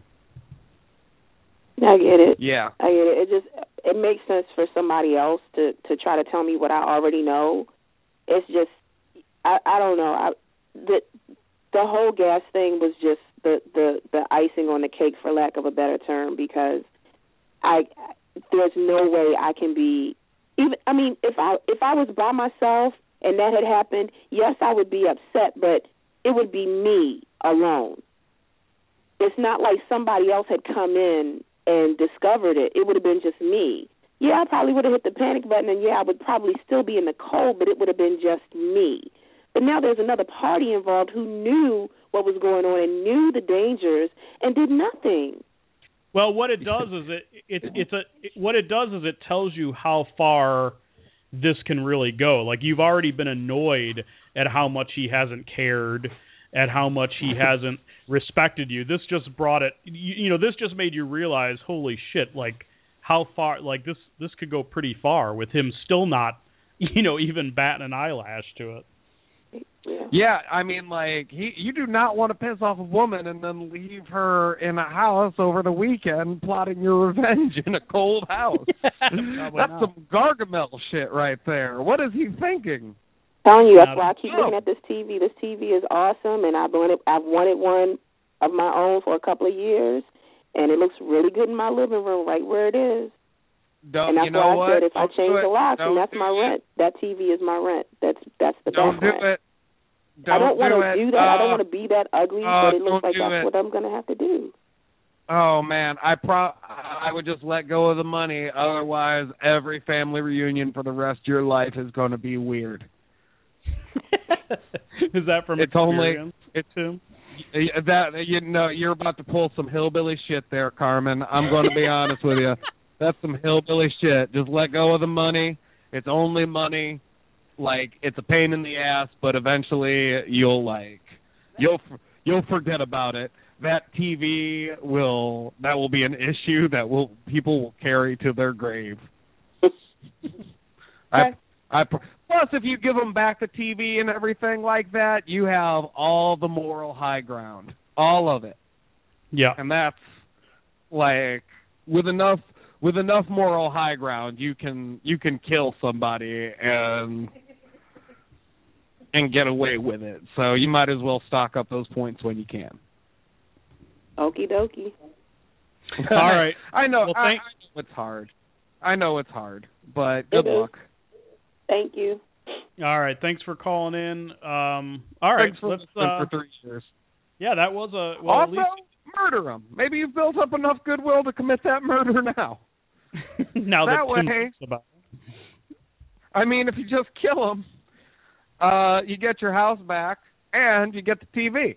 [SPEAKER 7] I get it.
[SPEAKER 6] Yeah.
[SPEAKER 7] I get it. It just, it makes sense for somebody else to, to try to tell me what I already know. It's just, I, I don't know. I, the, the whole gas thing was just, The, the the icing on the cake, for lack of a better term, because I there's no way I can be even. I mean, if I if I was by myself and that had happened, yes, I would be upset, but it would be me alone. It's not like somebody else had come in and discovered it. It would have been just me. Yeah, I probably would have hit the panic button, and yeah, I would probably still be in the cold, but it would have been just me. But now there's another party involved who knew what was going on and knew the dangers and did nothing.
[SPEAKER 3] Well, what it does is it, it it's a it, what it does is it tells you how far this can really go. Like, you've already been annoyed at how much he hasn't cared, at how much he hasn't respected you. This just brought it. You, you know, this just made you realize, holy shit, like how far. Like this this could go pretty far with him still not, you know, even batting an eyelash to it.
[SPEAKER 7] Yeah.
[SPEAKER 6] Yeah, I mean, like, he, you do not want to piss off a woman and then leave her in a house over the weekend plotting your revenge in a cold house. That's
[SPEAKER 3] not.
[SPEAKER 6] some Gargamel shit right there. What is he thinking?
[SPEAKER 7] Telling you, that's why I keep
[SPEAKER 6] Oh.
[SPEAKER 7] looking at this T V. This T V is awesome, and I've wanted, I've wanted one of my own for a couple of years, and it looks really good in my living room, right where it is.
[SPEAKER 6] Don't,
[SPEAKER 7] and that's
[SPEAKER 6] you know
[SPEAKER 7] why I
[SPEAKER 6] what?
[SPEAKER 7] said if
[SPEAKER 6] Don't
[SPEAKER 7] I change
[SPEAKER 6] do
[SPEAKER 7] the
[SPEAKER 6] it.
[SPEAKER 7] locks,
[SPEAKER 6] Don't
[SPEAKER 7] and that's
[SPEAKER 6] do
[SPEAKER 7] my
[SPEAKER 6] it.
[SPEAKER 7] rent. That T V is my rent. That's that's the
[SPEAKER 6] Don't
[SPEAKER 7] back
[SPEAKER 6] do
[SPEAKER 7] rent.
[SPEAKER 6] it. Don't
[SPEAKER 7] I don't want
[SPEAKER 6] do
[SPEAKER 7] to
[SPEAKER 6] it.
[SPEAKER 7] do that. I
[SPEAKER 6] Uh,
[SPEAKER 7] don't want to be that ugly,
[SPEAKER 6] uh,
[SPEAKER 7] but it looks
[SPEAKER 6] don't
[SPEAKER 7] like
[SPEAKER 6] do
[SPEAKER 7] that's
[SPEAKER 6] it.
[SPEAKER 7] what I'm going to have to do.
[SPEAKER 6] Oh man, I pro I would just let go of the money. Otherwise, every family reunion for the rest of your life is going to be weird.
[SPEAKER 3] Is that from
[SPEAKER 6] It's only
[SPEAKER 3] experience?
[SPEAKER 6] it's
[SPEAKER 3] too?
[SPEAKER 6] that you know you're about to pull some hillbilly shit there, Carmen. I'm going to be honest with you. That's some hillbilly shit. Just let go of the money. It's only money. Like, it's a pain in the ass, but eventually you'll like you'll you'll forget about it. That T V will that will be an issue that will people will carry to their grave. I, I plus if you give them back the T V and everything like that, you have all the moral high ground, all of it.
[SPEAKER 3] Yeah,
[SPEAKER 6] and that's like with enough with enough moral high ground, you can you can kill somebody and and get away with it. So you might as well stock up those points when you can.
[SPEAKER 7] Okie dokie.
[SPEAKER 3] All right.
[SPEAKER 6] I know.
[SPEAKER 3] Well,
[SPEAKER 6] I,
[SPEAKER 3] thank-
[SPEAKER 6] I know it's hard. I know it's hard, but
[SPEAKER 7] It
[SPEAKER 6] good
[SPEAKER 7] is.
[SPEAKER 6] luck.
[SPEAKER 7] Thank you.
[SPEAKER 3] All right. Thanks for calling in. Um, all right.
[SPEAKER 6] Thanks for
[SPEAKER 3] let's.
[SPEAKER 6] listening
[SPEAKER 3] Uh,
[SPEAKER 6] for three years.
[SPEAKER 3] yeah, that was a. Well,
[SPEAKER 6] also,
[SPEAKER 3] at least
[SPEAKER 6] murder him. Maybe you've built up enough goodwill to commit that murder now.
[SPEAKER 3] now
[SPEAKER 6] that
[SPEAKER 3] that Tim
[SPEAKER 6] way-
[SPEAKER 3] thinks about it.
[SPEAKER 6] I mean, if you just kill him, uh, you get your house back and you get the T V.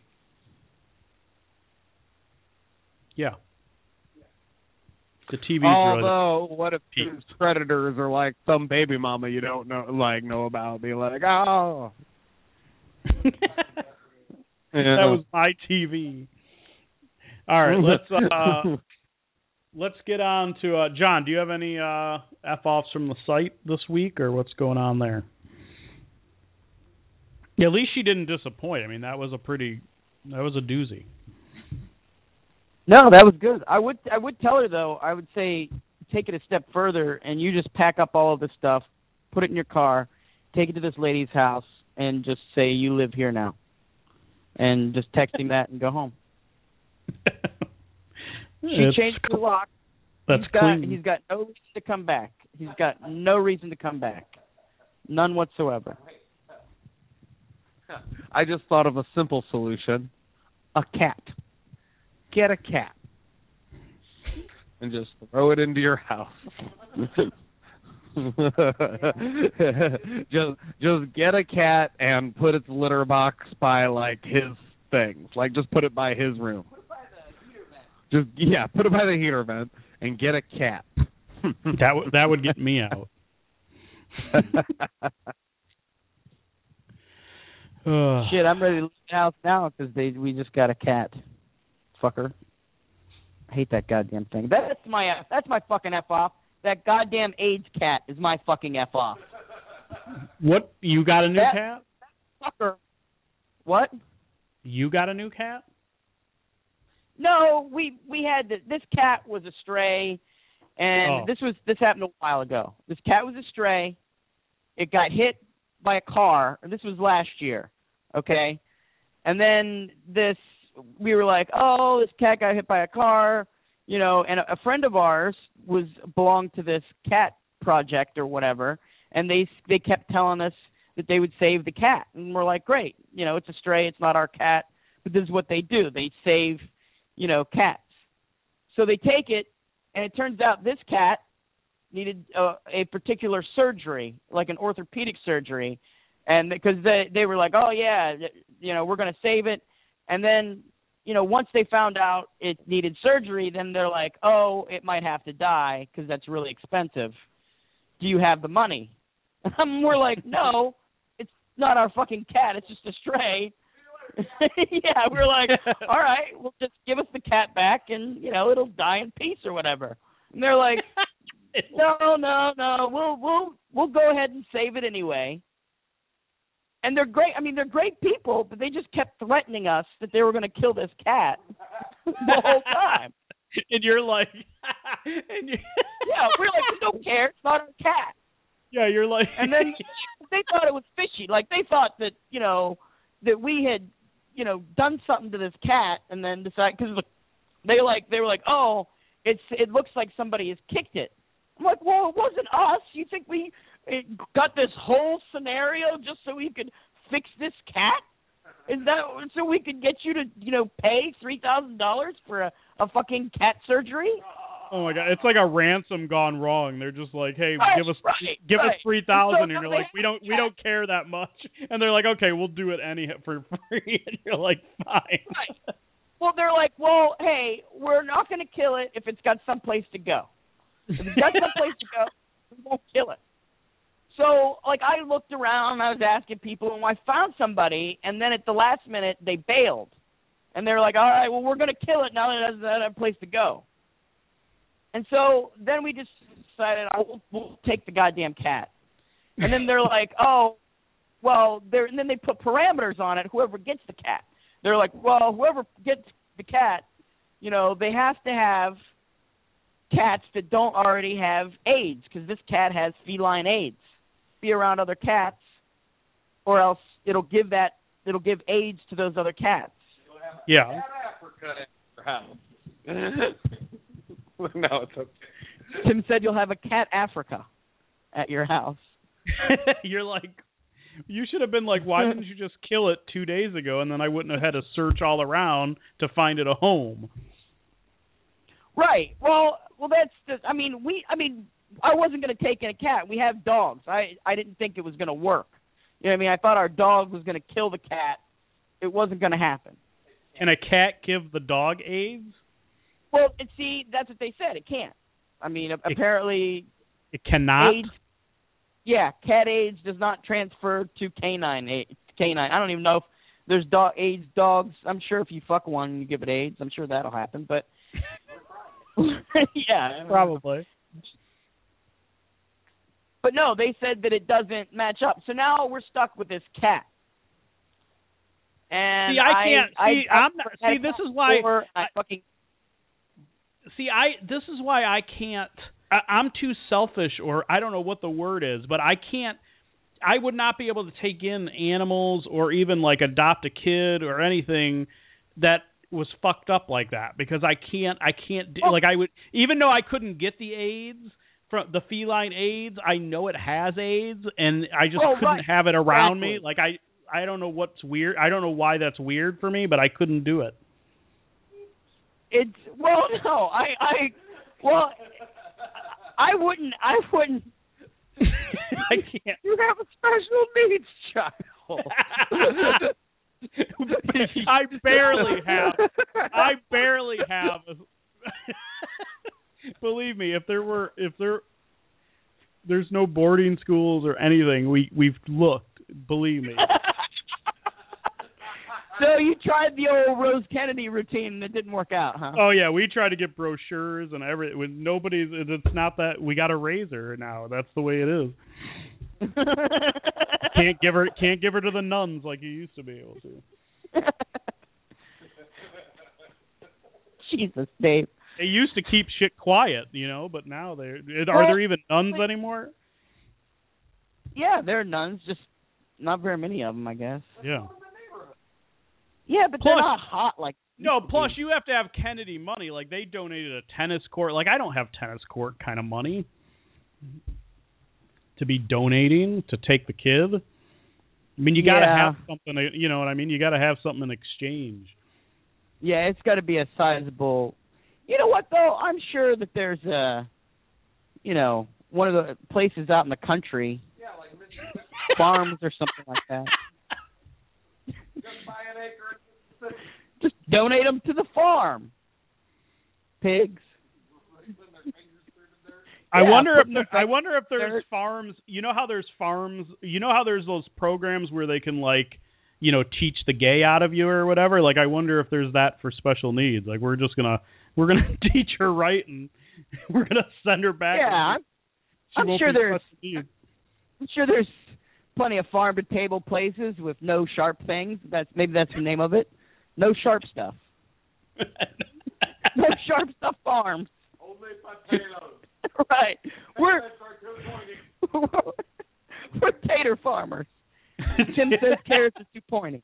[SPEAKER 3] Yeah. The T V's
[SPEAKER 6] Although, what if
[SPEAKER 3] Pete.
[SPEAKER 6] his predators are like some baby mama you don't know, like know about? Be like, oh,
[SPEAKER 3] really.
[SPEAKER 6] Yeah.
[SPEAKER 3] That was my T V. All right, let's uh, let's get on to uh, John. Do you have any uh, f-offs from the site this week, or what's going on there? Yeah, at least she didn't disappoint. I mean, that was a pretty, that was a doozy.
[SPEAKER 4] No, that was good. I would I would tell her though. I would say take it a step further, and you just pack up all of this stuff, put it in your car, take it to this lady's house, and just say you live here now, and just text him that and go home. She
[SPEAKER 3] It's
[SPEAKER 4] changed the lock.
[SPEAKER 3] That's
[SPEAKER 4] he's got,
[SPEAKER 3] clean.
[SPEAKER 4] He's got no reason to come back. He's got no reason to come back. None whatsoever.
[SPEAKER 6] I just thought of a simple solution: a cat. Get a cat and just throw it into your house. just just get a cat and put its litter box by like his things. Like just put it by his room. Just yeah, put it by the heater vent and get a cat.
[SPEAKER 3] that w- that would get me out. Ugh.
[SPEAKER 4] Shit, I'm ready to leave the house now because they we just got a cat. Fucker. I hate that goddamn thing. That's my that's my fucking F off. That goddamn AIDS cat is my fucking F off.
[SPEAKER 3] What? You got a new
[SPEAKER 4] That-
[SPEAKER 3] cat?
[SPEAKER 4] Fucker. What?
[SPEAKER 3] You got a new cat?
[SPEAKER 4] No, we we had th- this cat was a stray, and
[SPEAKER 3] Oh.
[SPEAKER 4] this was this happened a while ago. This cat was a stray. It got hit by a car. This was last year, okay? And then this, we were like, oh, this cat got hit by a car, you know. And a, a friend of ours was belonged to this cat project or whatever, and they they kept telling us that they would save the cat, and we're like, great, you know, it's a stray, it's not our cat, but this is what they do. They save, you know, cats. So they take it, and it turns out this cat needed uh, a particular surgery, like an orthopedic surgery, and because they they were like, oh yeah, you know, we're going to save it, and then, you know, once they found out it needed surgery, then they're like, oh, it might have to die because that's really expensive. Do you have the money? And we're like, no, it's not our fucking cat, it's just a stray. Yeah, we're like, all right, well, just give us the cat back, and you know, it'll die in peace or whatever. And they're like, no, no, no, we'll we'll we'll go ahead and save it anyway.
[SPEAKER 9] and they're great. I mean, they're great people, but they just kept threatening us that they were going to kill this cat the whole time.
[SPEAKER 3] And you're like, and you
[SPEAKER 9] yeah, we're like, we don't care. It's not our cat.
[SPEAKER 3] Yeah, you're like,
[SPEAKER 9] and then they thought it was fishy. Like they thought that you know that we had you know done something to this cat, and then decided because they like they were like, oh, it's it looks like somebody has kicked it. I'm like, well, it wasn't us. You think we got this whole scenario just so we could fix this cat? Is that so we could get you to, you know, pay three thousand dollars for a, a fucking cat surgery?
[SPEAKER 3] Oh my god, it's like a ransom gone wrong. They're just like, hey,
[SPEAKER 9] right,
[SPEAKER 3] give us
[SPEAKER 9] right,
[SPEAKER 3] give
[SPEAKER 9] right.
[SPEAKER 3] us three thousand, and
[SPEAKER 9] so
[SPEAKER 3] you're like, we don't we don't care that much, and they're like, okay, we'll do it any for free, and you're like, fine.
[SPEAKER 9] Right. Well, they're like, well, hey, we're not going to kill it if it's got someplace to go. If it's got someplace to go, we won't kill it. So, like, I looked around, and I was asking people, and I found somebody, and then at the last minute, they bailed. And they're like, all right, well, we're going to kill it now that it doesn't have a place to go. And so then we just decided, oh, we'll, we'll take the goddamn cat. And then they're like, oh, well, they're, and then they put parameters on it, whoever gets the cat. They're like, well, whoever gets the cat, you know, they have to have cats that don't already have AIDS, because this cat has feline AIDS. Be around other cats, or else it'll give that it'll give AIDS to those other cats.
[SPEAKER 3] Yeah.
[SPEAKER 6] No, it's okay.
[SPEAKER 9] Tim said you'll have a cat Africa at your house.
[SPEAKER 3] You're like, you should have been like, why didn't you just kill it two days ago, and then I wouldn't have had to search all around to find it a home.
[SPEAKER 9] Right. Well, well, that's. The, I mean, we. I mean. I wasn't going to take in a cat. We have dogs. I I didn't think it was going to work. You know what I mean? I thought our dog was going to kill the cat. It wasn't going to happen.
[SPEAKER 3] Can a cat give the dog AIDS?
[SPEAKER 9] Well, and see, that's what they said. It can't. I mean, it, apparently...
[SPEAKER 3] It cannot?
[SPEAKER 9] AIDS, yeah, cat AIDS does not transfer to canine AIDS. Canine. I don't even know if there's dog AIDS dogs. I'm sure if you fuck one and you give it AIDS, I'm sure that'll happen. But, yeah.
[SPEAKER 3] Probably.
[SPEAKER 9] But no, they said that it doesn't match up. So now we're stuck with this cat. And
[SPEAKER 3] see, I can't.
[SPEAKER 9] I,
[SPEAKER 3] see,
[SPEAKER 9] I,
[SPEAKER 3] I'm not, see, this is why.
[SPEAKER 9] I fucking.
[SPEAKER 3] See, I. This is why I can't. I, I'm too selfish, or I don't know what the word is, but I can't. I would not be able to take in animals, or even like adopt a kid or anything that was fucked up like that, because I can't. I can't. Do,
[SPEAKER 9] oh.
[SPEAKER 3] Like I would, even though I couldn't get the AIDS. From the feline AIDS, I know it has AIDS, and I just
[SPEAKER 9] oh,
[SPEAKER 3] couldn't
[SPEAKER 9] right.
[SPEAKER 3] have it around
[SPEAKER 9] exactly.
[SPEAKER 3] me. Like I, I don't know what's weird. I don't know why that's weird for me, but I couldn't do it.
[SPEAKER 9] It's well, no, I, I, well, I wouldn't, I wouldn't.
[SPEAKER 3] I can't.
[SPEAKER 9] You have a special needs child.
[SPEAKER 3] I barely have. I barely have. A, believe me, if there were, if there, there's no boarding schools or anything. We we've looked. Believe me.
[SPEAKER 9] So you tried the old Rose Kennedy routine and it didn't work out, huh?
[SPEAKER 3] Oh yeah, we tried to get brochures and everything. When nobody's, it's not that we got a razor now. That's the way it is. can't give her, can't give her to the nuns like you used to be able to.
[SPEAKER 9] Jesus, Dave.
[SPEAKER 3] They used to keep shit quiet, you know, but now they're. Are there even nuns anymore?
[SPEAKER 9] Yeah, there are nuns, just not very many of them, I guess.
[SPEAKER 3] Yeah.
[SPEAKER 9] Yeah, but
[SPEAKER 3] plus,
[SPEAKER 9] they're not hot like.
[SPEAKER 3] No, plus you have to have Kennedy money. Like they donated a tennis court. Like I don't have tennis court kind of money to be donating to take the kid. I mean, you got to
[SPEAKER 9] yeah.
[SPEAKER 3] have something. You know what I mean? You got to have something in exchange.
[SPEAKER 9] Yeah, it's got to be a sizable. You know what though? I'm sure that there's a, you know, one of the places out in the country,
[SPEAKER 5] yeah, like
[SPEAKER 9] farms or something like that.
[SPEAKER 5] Just buy an acre.
[SPEAKER 9] Just donate them to the farm. Pigs.
[SPEAKER 3] I
[SPEAKER 9] Yeah,
[SPEAKER 3] wonder if
[SPEAKER 9] put
[SPEAKER 3] there,
[SPEAKER 9] the-
[SPEAKER 3] I wonder if there's
[SPEAKER 9] there-
[SPEAKER 3] farms. You know how there's farms. You know how there's those programs where they can like, you know, teach the gay out of you or whatever. Like I wonder if there's that for special needs. Like we're just gonna we're gonna teach her right and we're gonna send her back.
[SPEAKER 9] Yeah, I'm,
[SPEAKER 3] She
[SPEAKER 9] I'm
[SPEAKER 3] won't
[SPEAKER 9] sure
[SPEAKER 3] be
[SPEAKER 9] there's.
[SPEAKER 3] special needs.
[SPEAKER 9] I'm sure there's
[SPEAKER 4] plenty of farm to table places with no sharp things. That's maybe that's the name of it. No sharp stuff. No sharp stuff farms.
[SPEAKER 5] Only potatoes.
[SPEAKER 4] Right. We're we're tater farmers. Tim says carrots is too pointy.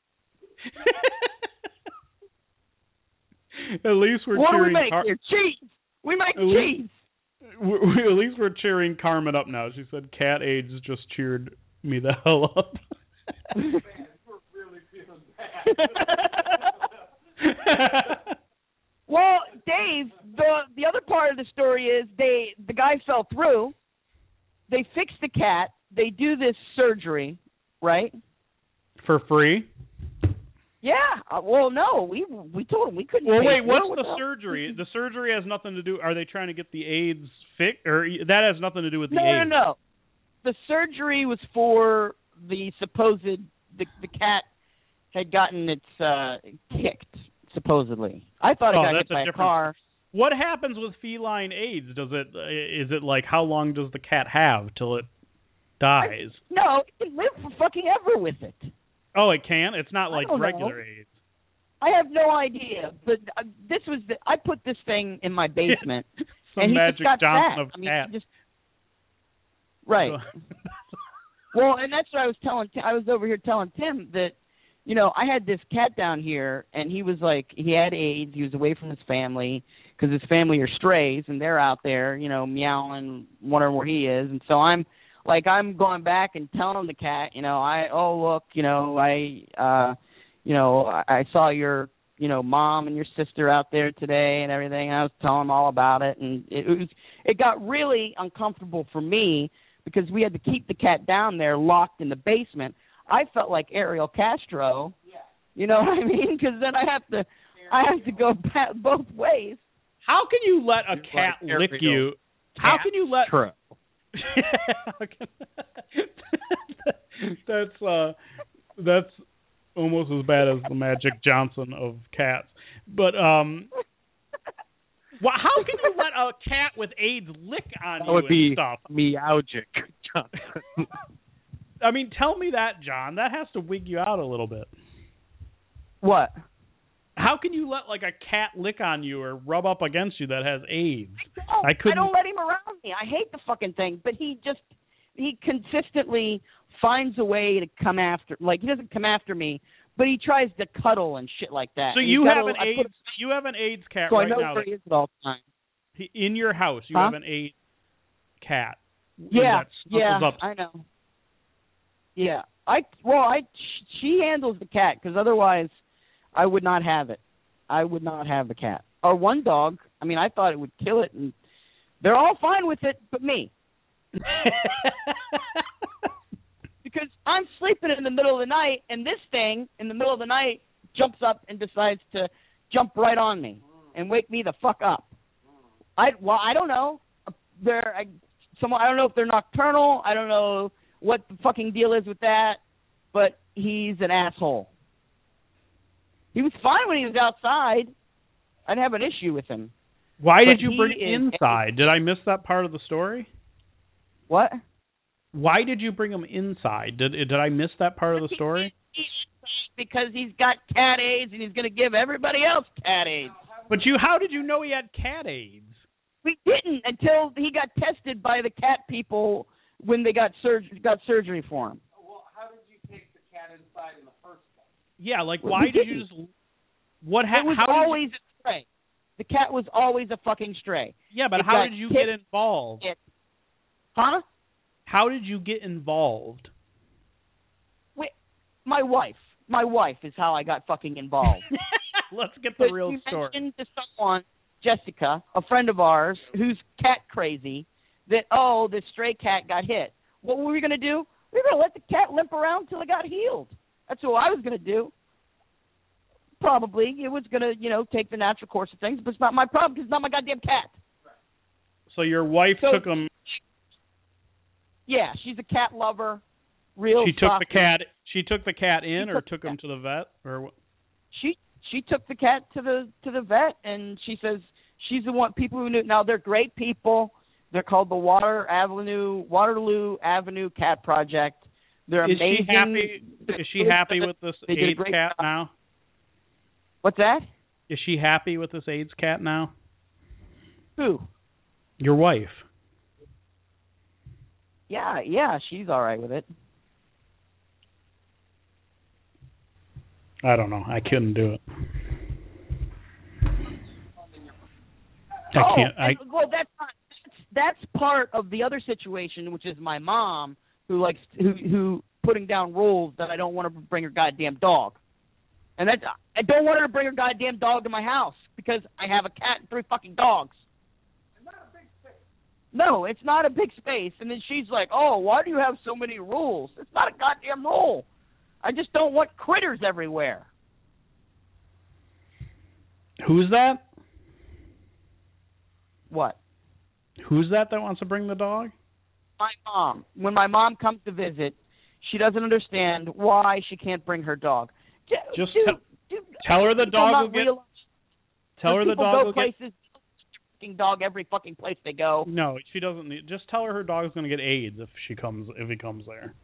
[SPEAKER 3] At least we're
[SPEAKER 4] what do we
[SPEAKER 3] cheering.
[SPEAKER 4] make
[SPEAKER 3] Car-
[SPEAKER 4] here? Cheese. We make
[SPEAKER 3] at
[SPEAKER 4] cheese.
[SPEAKER 3] Least, we, we, at least we're cheering Carmen up now. She said cat AIDS just cheered me the hell up.
[SPEAKER 5] Man, we're really feeling bad.
[SPEAKER 4] Well, Dave, the the other part of the story is they the guy fell through. They fixed the cat. They do this surgery, right?
[SPEAKER 3] For free?
[SPEAKER 4] Yeah. Uh, well, no, we we told him we couldn't.
[SPEAKER 3] Well,
[SPEAKER 4] pay
[SPEAKER 3] wait.
[SPEAKER 4] for it
[SPEAKER 3] What's the
[SPEAKER 4] without-
[SPEAKER 3] surgery? The surgery has nothing to do. Are they trying to get the AIDS fixed, or that has nothing to do with the
[SPEAKER 4] No,
[SPEAKER 3] AIDS?
[SPEAKER 4] no, no. The surgery was for the supposed the the cat had gotten its uh, kicked supposedly. I thought it
[SPEAKER 3] Oh,
[SPEAKER 4] got
[SPEAKER 3] that's
[SPEAKER 4] hit by
[SPEAKER 3] a
[SPEAKER 4] a
[SPEAKER 3] different-
[SPEAKER 4] car.
[SPEAKER 3] What happens with feline AIDS? Does it is it like how long does the cat have till it dies?
[SPEAKER 4] I, no, it can live for fucking ever with it.
[SPEAKER 3] Oh, it can. It's not like
[SPEAKER 4] I don't
[SPEAKER 3] regular
[SPEAKER 4] know.
[SPEAKER 3] AIDS.
[SPEAKER 4] I have no idea, but uh, this was the, I put this thing in my basement,
[SPEAKER 3] Some
[SPEAKER 4] and he
[SPEAKER 3] Magic
[SPEAKER 4] just got
[SPEAKER 3] Johnson
[SPEAKER 4] fat.
[SPEAKER 3] of
[SPEAKER 4] I mean,
[SPEAKER 3] cat.
[SPEAKER 4] he just right. Well, and that's what I was telling. I was over here telling Tim that, you know, I had this cat down here, and he was like, he had AIDS. He was away from his family because his family are strays, and they're out there, you know, meowing, wondering where he is. And so I'm like, I'm going back and telling the cat, you know, I oh look, you know, I, uh, you know, I, I saw your, you know, mom and your sister out there today and everything. And I was telling him all about it, and it, it was, it got really uncomfortable for me because we had to keep the cat down there locked in the basement. I felt like Ariel Castro, you know what I mean? Because then I have to, I have to go back both ways.
[SPEAKER 3] How can you let a cat
[SPEAKER 6] like
[SPEAKER 3] lick you? How can you let?
[SPEAKER 6] True.
[SPEAKER 3] that's uh, that's almost as bad as the Magic Johnson of cats. But um, well, how can you let a cat with AIDS lick on
[SPEAKER 6] That
[SPEAKER 3] you
[SPEAKER 6] would
[SPEAKER 3] and
[SPEAKER 6] be
[SPEAKER 3] stuff?
[SPEAKER 6] meowgic.
[SPEAKER 3] I mean, tell me that, John. That has to wig you out a little bit.
[SPEAKER 4] What?
[SPEAKER 3] How can you let like a cat lick on you or rub up against you that has AIDS?
[SPEAKER 4] I,
[SPEAKER 3] I couldn't.
[SPEAKER 4] I don't let him around me. I hate the fucking thing. But he just he consistently finds a way to come after. Like he doesn't come after me, but he tries to cuddle and shit like that.
[SPEAKER 3] So
[SPEAKER 4] And
[SPEAKER 3] you
[SPEAKER 4] he's got
[SPEAKER 3] have
[SPEAKER 4] a-
[SPEAKER 3] an
[SPEAKER 4] I put-
[SPEAKER 3] AIDS. You have an AIDS cat
[SPEAKER 4] So
[SPEAKER 3] right
[SPEAKER 4] I know
[SPEAKER 3] now.
[SPEAKER 4] where
[SPEAKER 3] that-
[SPEAKER 4] he is at all the time.
[SPEAKER 3] he- in your house, you
[SPEAKER 4] Huh?
[SPEAKER 3] have an AIDS cat.
[SPEAKER 4] Yeah,
[SPEAKER 3] that snuggles
[SPEAKER 4] yeah,
[SPEAKER 3] up.
[SPEAKER 4] I know. Yeah, I well, I she handles the cat because otherwise, I would not have it. I would not have the cat or one dog. I mean, I thought it would kill it, and they're all fine with it, but me. Because I'm sleeping in the middle of the night, and this thing in the middle of the night jumps up and decides to jump right on me and wake me the fuck up. I well, I don't know. They're I, someone. I don't know if they're nocturnal. I don't know what the fucking deal is with that. But he's an asshole. He was fine when he was outside. I didn't have an issue with him.
[SPEAKER 3] Why
[SPEAKER 4] But
[SPEAKER 3] did you
[SPEAKER 4] he
[SPEAKER 3] bring it
[SPEAKER 4] is-
[SPEAKER 3] inside? Did I miss that part of the story?
[SPEAKER 4] What?
[SPEAKER 3] Why did you bring him inside? Did did I miss that part of the story?
[SPEAKER 4] Because he's got cat AIDS and he's going to give everybody else cat AIDS.
[SPEAKER 3] But you, how did you know he had cat AIDS?
[SPEAKER 4] We didn't until he got tested by the cat people when they got surg- got surgery for him.
[SPEAKER 5] Well, how did you take the cat inside in the first place?
[SPEAKER 3] Yeah, like
[SPEAKER 4] We
[SPEAKER 3] why did you
[SPEAKER 4] didn't.
[SPEAKER 3] just? What ha-
[SPEAKER 4] It was
[SPEAKER 3] how did you-
[SPEAKER 4] always a stray. The cat was always a fucking stray.
[SPEAKER 3] yeah, but
[SPEAKER 4] it
[SPEAKER 3] how
[SPEAKER 4] got
[SPEAKER 3] did you
[SPEAKER 4] kicked.
[SPEAKER 3] get involved?
[SPEAKER 4] It- Huh?
[SPEAKER 3] How did you get involved?
[SPEAKER 4] Wait, my wife. My wife is how I got fucking involved.
[SPEAKER 3] Let's get the
[SPEAKER 4] But
[SPEAKER 3] real
[SPEAKER 4] you
[SPEAKER 3] story.
[SPEAKER 4] mentioned to someone, Jessica, a friend of ours, who's cat crazy, that, oh, this stray cat got hit. What were we going to do? We were going to let the cat limp around until it got healed. That's what I was going to do. Probably. It was going to, you know, take the natural course of things, but it's not my problem because it's not my goddamn cat.
[SPEAKER 3] So your wife
[SPEAKER 4] So-
[SPEAKER 3] took him.
[SPEAKER 4] Yeah, she's a cat lover. Real
[SPEAKER 3] She took the
[SPEAKER 4] softy.
[SPEAKER 3] cat. She took the cat in,
[SPEAKER 4] She
[SPEAKER 3] or
[SPEAKER 4] took
[SPEAKER 3] took
[SPEAKER 4] the
[SPEAKER 3] him to the vet, or what?
[SPEAKER 4] She she took the cat to the to the vet, and she says she's the one people who knew. Now they're great people. They're called the Water Avenue Waterloo Avenue Cat Project. They're
[SPEAKER 3] is
[SPEAKER 4] amazing.
[SPEAKER 3] she happy? Is she happy with this
[SPEAKER 4] They did a
[SPEAKER 3] AIDS
[SPEAKER 4] great
[SPEAKER 3] cat
[SPEAKER 4] job.
[SPEAKER 3] now?
[SPEAKER 4] What's that?
[SPEAKER 3] Is she happy with this AIDS cat now?
[SPEAKER 4] Who?
[SPEAKER 3] Your wife.
[SPEAKER 4] Yeah, yeah, she's all right with it.
[SPEAKER 3] I don't know. I couldn't do it. I
[SPEAKER 4] oh,
[SPEAKER 3] can't. I
[SPEAKER 4] and, well, that's not. That's part of the other situation, which is my mom, who likes who who putting down rules that I don't want her to bring her goddamn dog, and that's I don't want her to bring her goddamn dog to my house because I have a cat and three fucking dogs. No, it's not a big space. And then she's like, "Oh, why do you have so many rules?" It's not a goddamn rule. I just don't want critters everywhere.
[SPEAKER 3] Who's that?
[SPEAKER 4] What?
[SPEAKER 3] Who's that that wants to bring the dog?
[SPEAKER 4] My mom. When my mom comes to visit, she doesn't understand why she can't bring her dog.
[SPEAKER 3] Just
[SPEAKER 4] dude,
[SPEAKER 3] tell,
[SPEAKER 4] dude,
[SPEAKER 3] tell her the
[SPEAKER 4] people
[SPEAKER 3] dog
[SPEAKER 4] not
[SPEAKER 3] will get.
[SPEAKER 4] realize-
[SPEAKER 3] Tell her the
[SPEAKER 4] people
[SPEAKER 3] dog
[SPEAKER 4] go
[SPEAKER 3] will
[SPEAKER 4] places,
[SPEAKER 3] get.
[SPEAKER 4] Fucking dog every fucking place they go.
[SPEAKER 3] No, she doesn't need. Just tell her her dog's going to get AIDS if she comes if he comes there.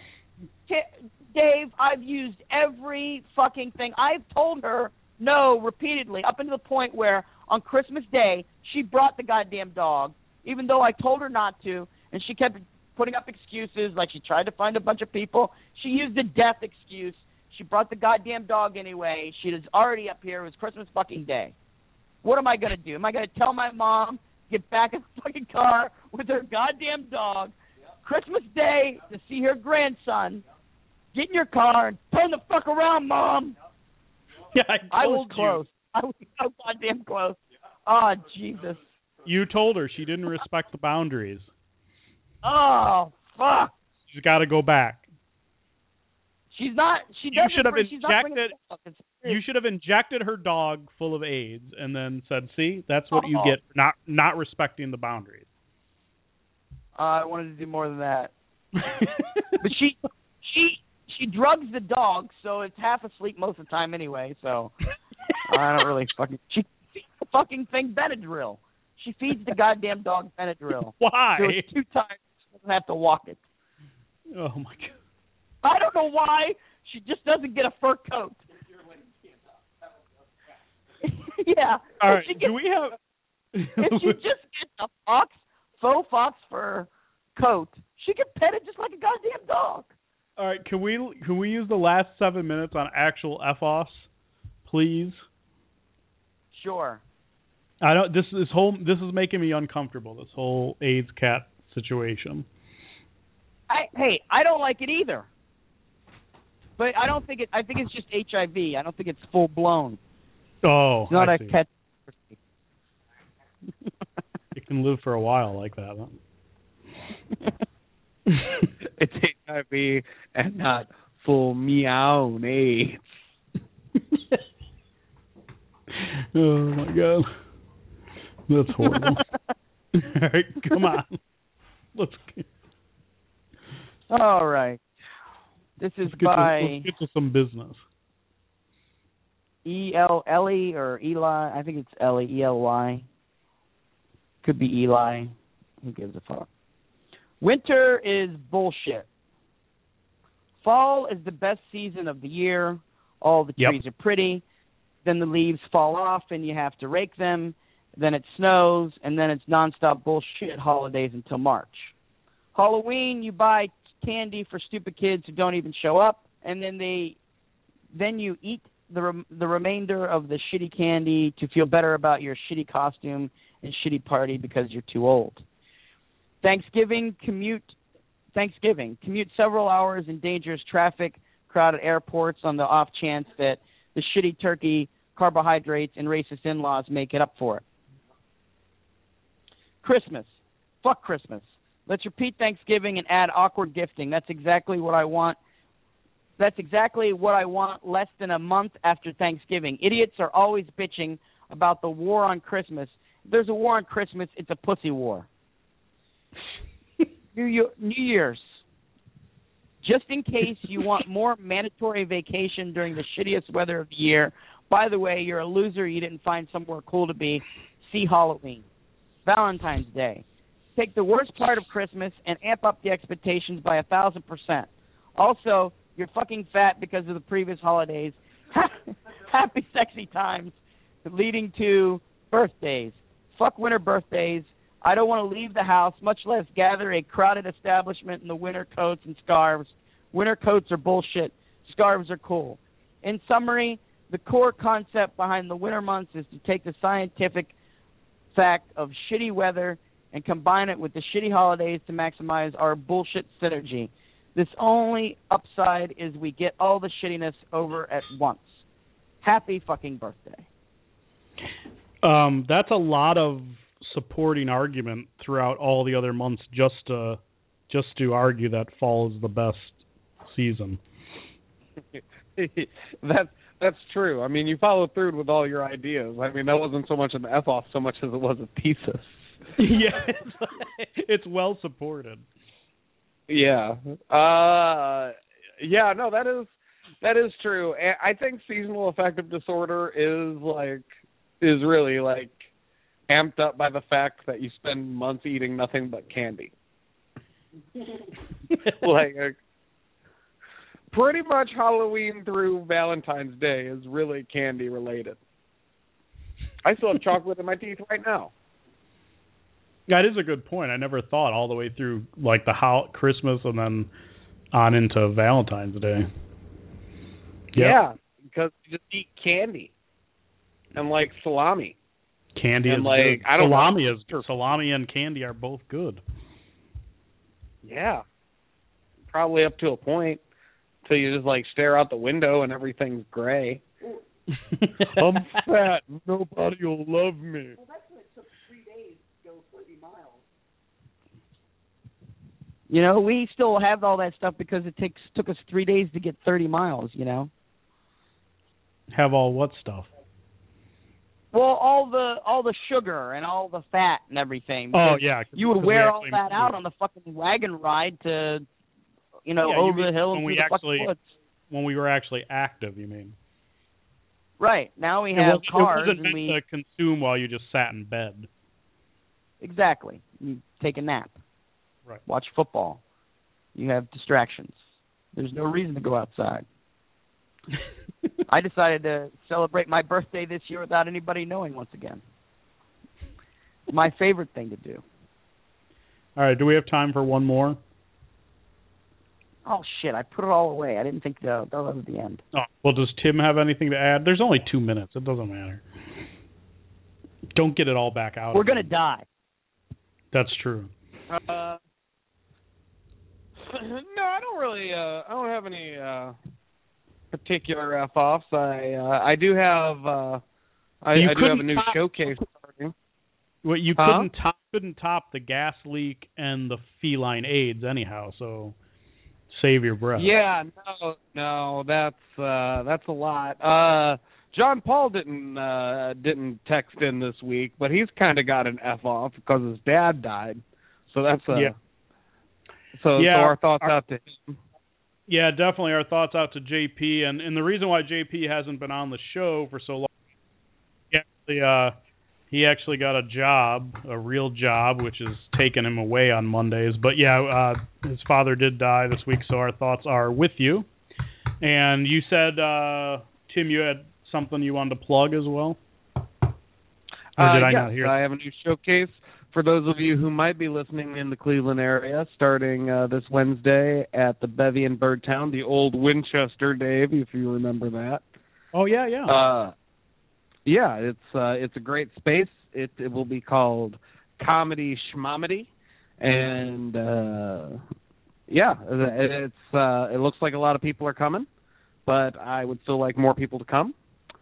[SPEAKER 4] Dave, I've used every fucking thing. I've told her no repeatedly, up until the point where on Christmas Day she brought the goddamn dog, even though I told her not to, and she kept putting up excuses like she tried to find a bunch of people. She used a death excuse. She brought the goddamn dog anyway. She was already up here. It was Christmas fucking Day. What am I going to do? Am I going to tell my mom, get back in the fucking car with her goddamn dog, Christmas Day, to see her grandson, get in your car and turn the fuck around, Mom?
[SPEAKER 3] Yeah, I,
[SPEAKER 4] I
[SPEAKER 3] told
[SPEAKER 4] was close. I was so goddamn close. Oh, Jesus.
[SPEAKER 3] You told her she didn't respect the boundaries.
[SPEAKER 4] Oh, fuck.
[SPEAKER 3] She's got to go back.
[SPEAKER 4] She's not. She
[SPEAKER 3] You
[SPEAKER 4] doesn't
[SPEAKER 3] should have
[SPEAKER 4] bring- she's not bringing
[SPEAKER 3] injected.
[SPEAKER 4] it up. It's-
[SPEAKER 3] You should have injected her dog full of AIDS and then said, "See, that's what you
[SPEAKER 4] Oh.
[SPEAKER 3] get for not not respecting the boundaries."
[SPEAKER 4] Uh, I wanted to do more than that. But she, she, she drugs the dog, so it's half asleep most of the time anyway. So I don't really fucking. She feeds the fucking thing Benadryl. She feeds the goddamn dog Benadryl.
[SPEAKER 3] Why?
[SPEAKER 4] So it's two times. She doesn't have to walk it.
[SPEAKER 3] Oh my god.
[SPEAKER 4] I don't know why. She just doesn't get a fur coat. Yeah.
[SPEAKER 3] All
[SPEAKER 4] If
[SPEAKER 3] right.
[SPEAKER 4] she
[SPEAKER 3] Do
[SPEAKER 4] gets-
[SPEAKER 3] we have?
[SPEAKER 4] If she just gets a fox, faux fox fur coat, she can pet it just like a goddamn dog.
[SPEAKER 3] All right. Can we can we use the last seven minutes on actual F O S, please?
[SPEAKER 4] Sure.
[SPEAKER 3] I don't. This this whole this is making me uncomfortable. This whole AIDS cat situation.
[SPEAKER 4] I hey, I don't like it either. But I don't think it. I think it's just H I V. I don't think it's full blown.
[SPEAKER 3] Oh,
[SPEAKER 4] It's not
[SPEAKER 3] I
[SPEAKER 4] a
[SPEAKER 3] see.
[SPEAKER 4] cat.
[SPEAKER 3] It can live for a while like that. Huh?
[SPEAKER 6] It's H I V and not full meow AIDS.
[SPEAKER 3] Oh my god, that's horrible. All right, come on. Let's get,
[SPEAKER 4] All right. This is
[SPEAKER 3] let's get, to,
[SPEAKER 4] by
[SPEAKER 3] let's get to some business.
[SPEAKER 4] E L Ellie or Eli. I think it's Ellie. E L Y. Could be Eli. Who gives a fuck? Winter is bullshit. Fall is the best season of the year. All the
[SPEAKER 3] Yep.
[SPEAKER 4] trees are pretty. Then the leaves fall off and you have to rake them. Then it snows, and then it's nonstop bullshit holidays until March. Halloween, you buy candy for stupid kids who don't even show up, and then they, then you eat the rem- the remainder of the shitty candy to feel better about your shitty costume and shitty party because you're too old. Thanksgiving, commute. Thanksgiving, commute several hours in dangerous traffic, crowded airports on the off chance that the shitty turkey, carbohydrates, and racist in-laws make it up for it. Christmas. Fuck Christmas. Let's repeat Thanksgiving and add awkward gifting. That's exactly what I want. That's exactly what I want less than a month after Thanksgiving. Idiots are always bitching about the war on Christmas. If there's a war on Christmas, it's a pussy war. New, Year, New Year's. Just in case you want more mandatory vacation during the shittiest weather of the year. By the way, you're a loser. You didn't find somewhere cool to be. See Halloween. Valentine's Day. Take the worst part of Christmas and amp up the expectations by a thousand percent. Also, you're fucking fat because of the previous holidays. Happy sexy times leading to birthdays. Fuck winter birthdays. I don't want to leave the house, much less gather a crowded establishment in the winter coats and scarves. Winter coats are bullshit. Scarves are cool. In summary, the core concept behind the winter months is to take the scientific fact of shitty weather and combine it with the shitty holidays to maximize our bullshit synergy. This only upside is we get all the shittiness over at once. Happy fucking birthday.
[SPEAKER 3] Um, that's a lot of supporting argument throughout all the other months just to just to argue that fall is the best season.
[SPEAKER 6] that's that's true. I mean, you followed through with all your ideas. I mean, that wasn't so much an F off so much as it was a thesis.
[SPEAKER 3] Yeah, it's, it's well supported.
[SPEAKER 6] Yeah. Uh, yeah. No, that is that is true. And I think seasonal affective disorder is like is really like amped up by the fact that you spend months eating nothing but candy. like, uh, pretty much Halloween through Valentine's Day is really candy related. I still have chocolate in my teeth right now.
[SPEAKER 3] That is a good point. I never thought all the way through like the how Christmas and then on into Valentine's Day. Yep.
[SPEAKER 6] Yeah, because you just eat candy and like salami.
[SPEAKER 3] Candy
[SPEAKER 6] and
[SPEAKER 3] is
[SPEAKER 6] like
[SPEAKER 3] good.
[SPEAKER 6] I don't
[SPEAKER 3] salami
[SPEAKER 6] know.
[SPEAKER 3] is salami and candy are both good.
[SPEAKER 6] Yeah, probably up to a point till you just like stare out the window and everything's gray. I'm fat. Nobody will love me.
[SPEAKER 9] Well, that's what it took three days to go thirty miles.
[SPEAKER 4] You know, we still have all that stuff because it takes took us three days to get thirty miles. You know.
[SPEAKER 3] Have all what stuff?
[SPEAKER 4] Well, all the all the sugar and all the fat and everything.
[SPEAKER 3] Oh yeah,
[SPEAKER 4] you would wear all that out on the fucking wagon ride to, you know,
[SPEAKER 3] yeah,
[SPEAKER 4] over
[SPEAKER 3] you
[SPEAKER 4] the hill
[SPEAKER 3] when
[SPEAKER 4] and
[SPEAKER 3] we
[SPEAKER 4] through the
[SPEAKER 3] actually
[SPEAKER 4] fucking woods.
[SPEAKER 3] when we were actually active. You mean?
[SPEAKER 4] Right. Now we
[SPEAKER 3] it
[SPEAKER 4] have
[SPEAKER 3] was,
[SPEAKER 4] cars
[SPEAKER 3] it wasn't
[SPEAKER 4] and
[SPEAKER 3] meant
[SPEAKER 4] we
[SPEAKER 3] to consume while you just sat in bed.
[SPEAKER 4] Exactly. You take a nap.
[SPEAKER 3] Right.
[SPEAKER 4] Watch football. You have distractions. There's no reason to go outside. I decided to celebrate my birthday this year without anybody knowing once again. My favorite thing to do.
[SPEAKER 3] All right, do we have time for one more?
[SPEAKER 4] Oh, shit, I put it all away. I didn't think that, that was the end.
[SPEAKER 3] Oh, well, does Tim have anything to add? There's only two minutes. It doesn't matter. Don't get it all back out.
[SPEAKER 4] We're going to die.
[SPEAKER 3] That's true.
[SPEAKER 6] Uh, no, I don't really, uh, I don't have any uh, particular F-offs. I uh, I do have, uh, I, I do have a new
[SPEAKER 3] top,
[SPEAKER 6] showcase starting.
[SPEAKER 3] Well, you
[SPEAKER 6] huh?
[SPEAKER 3] couldn't top, couldn't top the gas leak and the feline AIDS anyhow, so save your breath.
[SPEAKER 6] Yeah, no, no, that's uh, that's a lot. Uh, John Paul didn't uh, didn't text in this week, but he's kind of got an F off because his dad died. So that's a
[SPEAKER 3] yeah.
[SPEAKER 6] So,
[SPEAKER 3] yeah,
[SPEAKER 6] so our thoughts
[SPEAKER 3] our,
[SPEAKER 6] out to him.
[SPEAKER 3] Yeah, definitely our thoughts out to J P, and and the reason why J P hasn't been on the show for so long, he actually, uh, he actually got a job, a real job, which is taking him away on Mondays. But yeah, uh, his father did die this week, so our thoughts are with you. And you said, uh, Tim, you had something you wanted to plug as well? Or did
[SPEAKER 6] uh,
[SPEAKER 3] I
[SPEAKER 6] yes,
[SPEAKER 3] not hear?
[SPEAKER 6] I have a new showcase for those of you who might be listening in the Cleveland area, starting uh, this Wednesday at the Bevy in Birdtown, the old Winchester, Dave, if you remember that.
[SPEAKER 3] Oh yeah, yeah.
[SPEAKER 6] Uh, yeah, it's uh, it's a great space. It it will be called Comedy Schmomedy, and uh, yeah, it, it's uh, it looks like a lot of people are coming, but I would still like more people to come.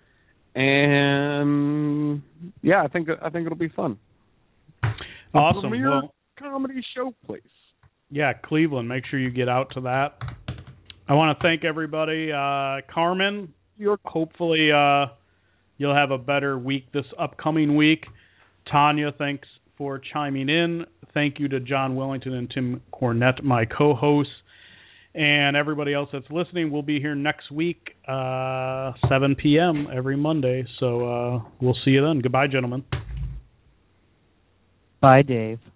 [SPEAKER 6] And yeah, I think I think it'll be fun.
[SPEAKER 3] Awesome.
[SPEAKER 6] Premier
[SPEAKER 3] well,
[SPEAKER 6] comedy show place.
[SPEAKER 3] Yeah, Cleveland. Make sure you get out to that. I want to thank everybody. Uh, Carmen, you're hopefully uh, you'll have a better week this upcoming week. Tanya, thanks for chiming in. Thank you to John Wellington and Tim Cornette, my co-hosts. And everybody else that's listening, we'll be here next week, uh, seven p.m. every Monday. So uh, we'll see you then. Goodbye, gentlemen.
[SPEAKER 4] Bye, Dave.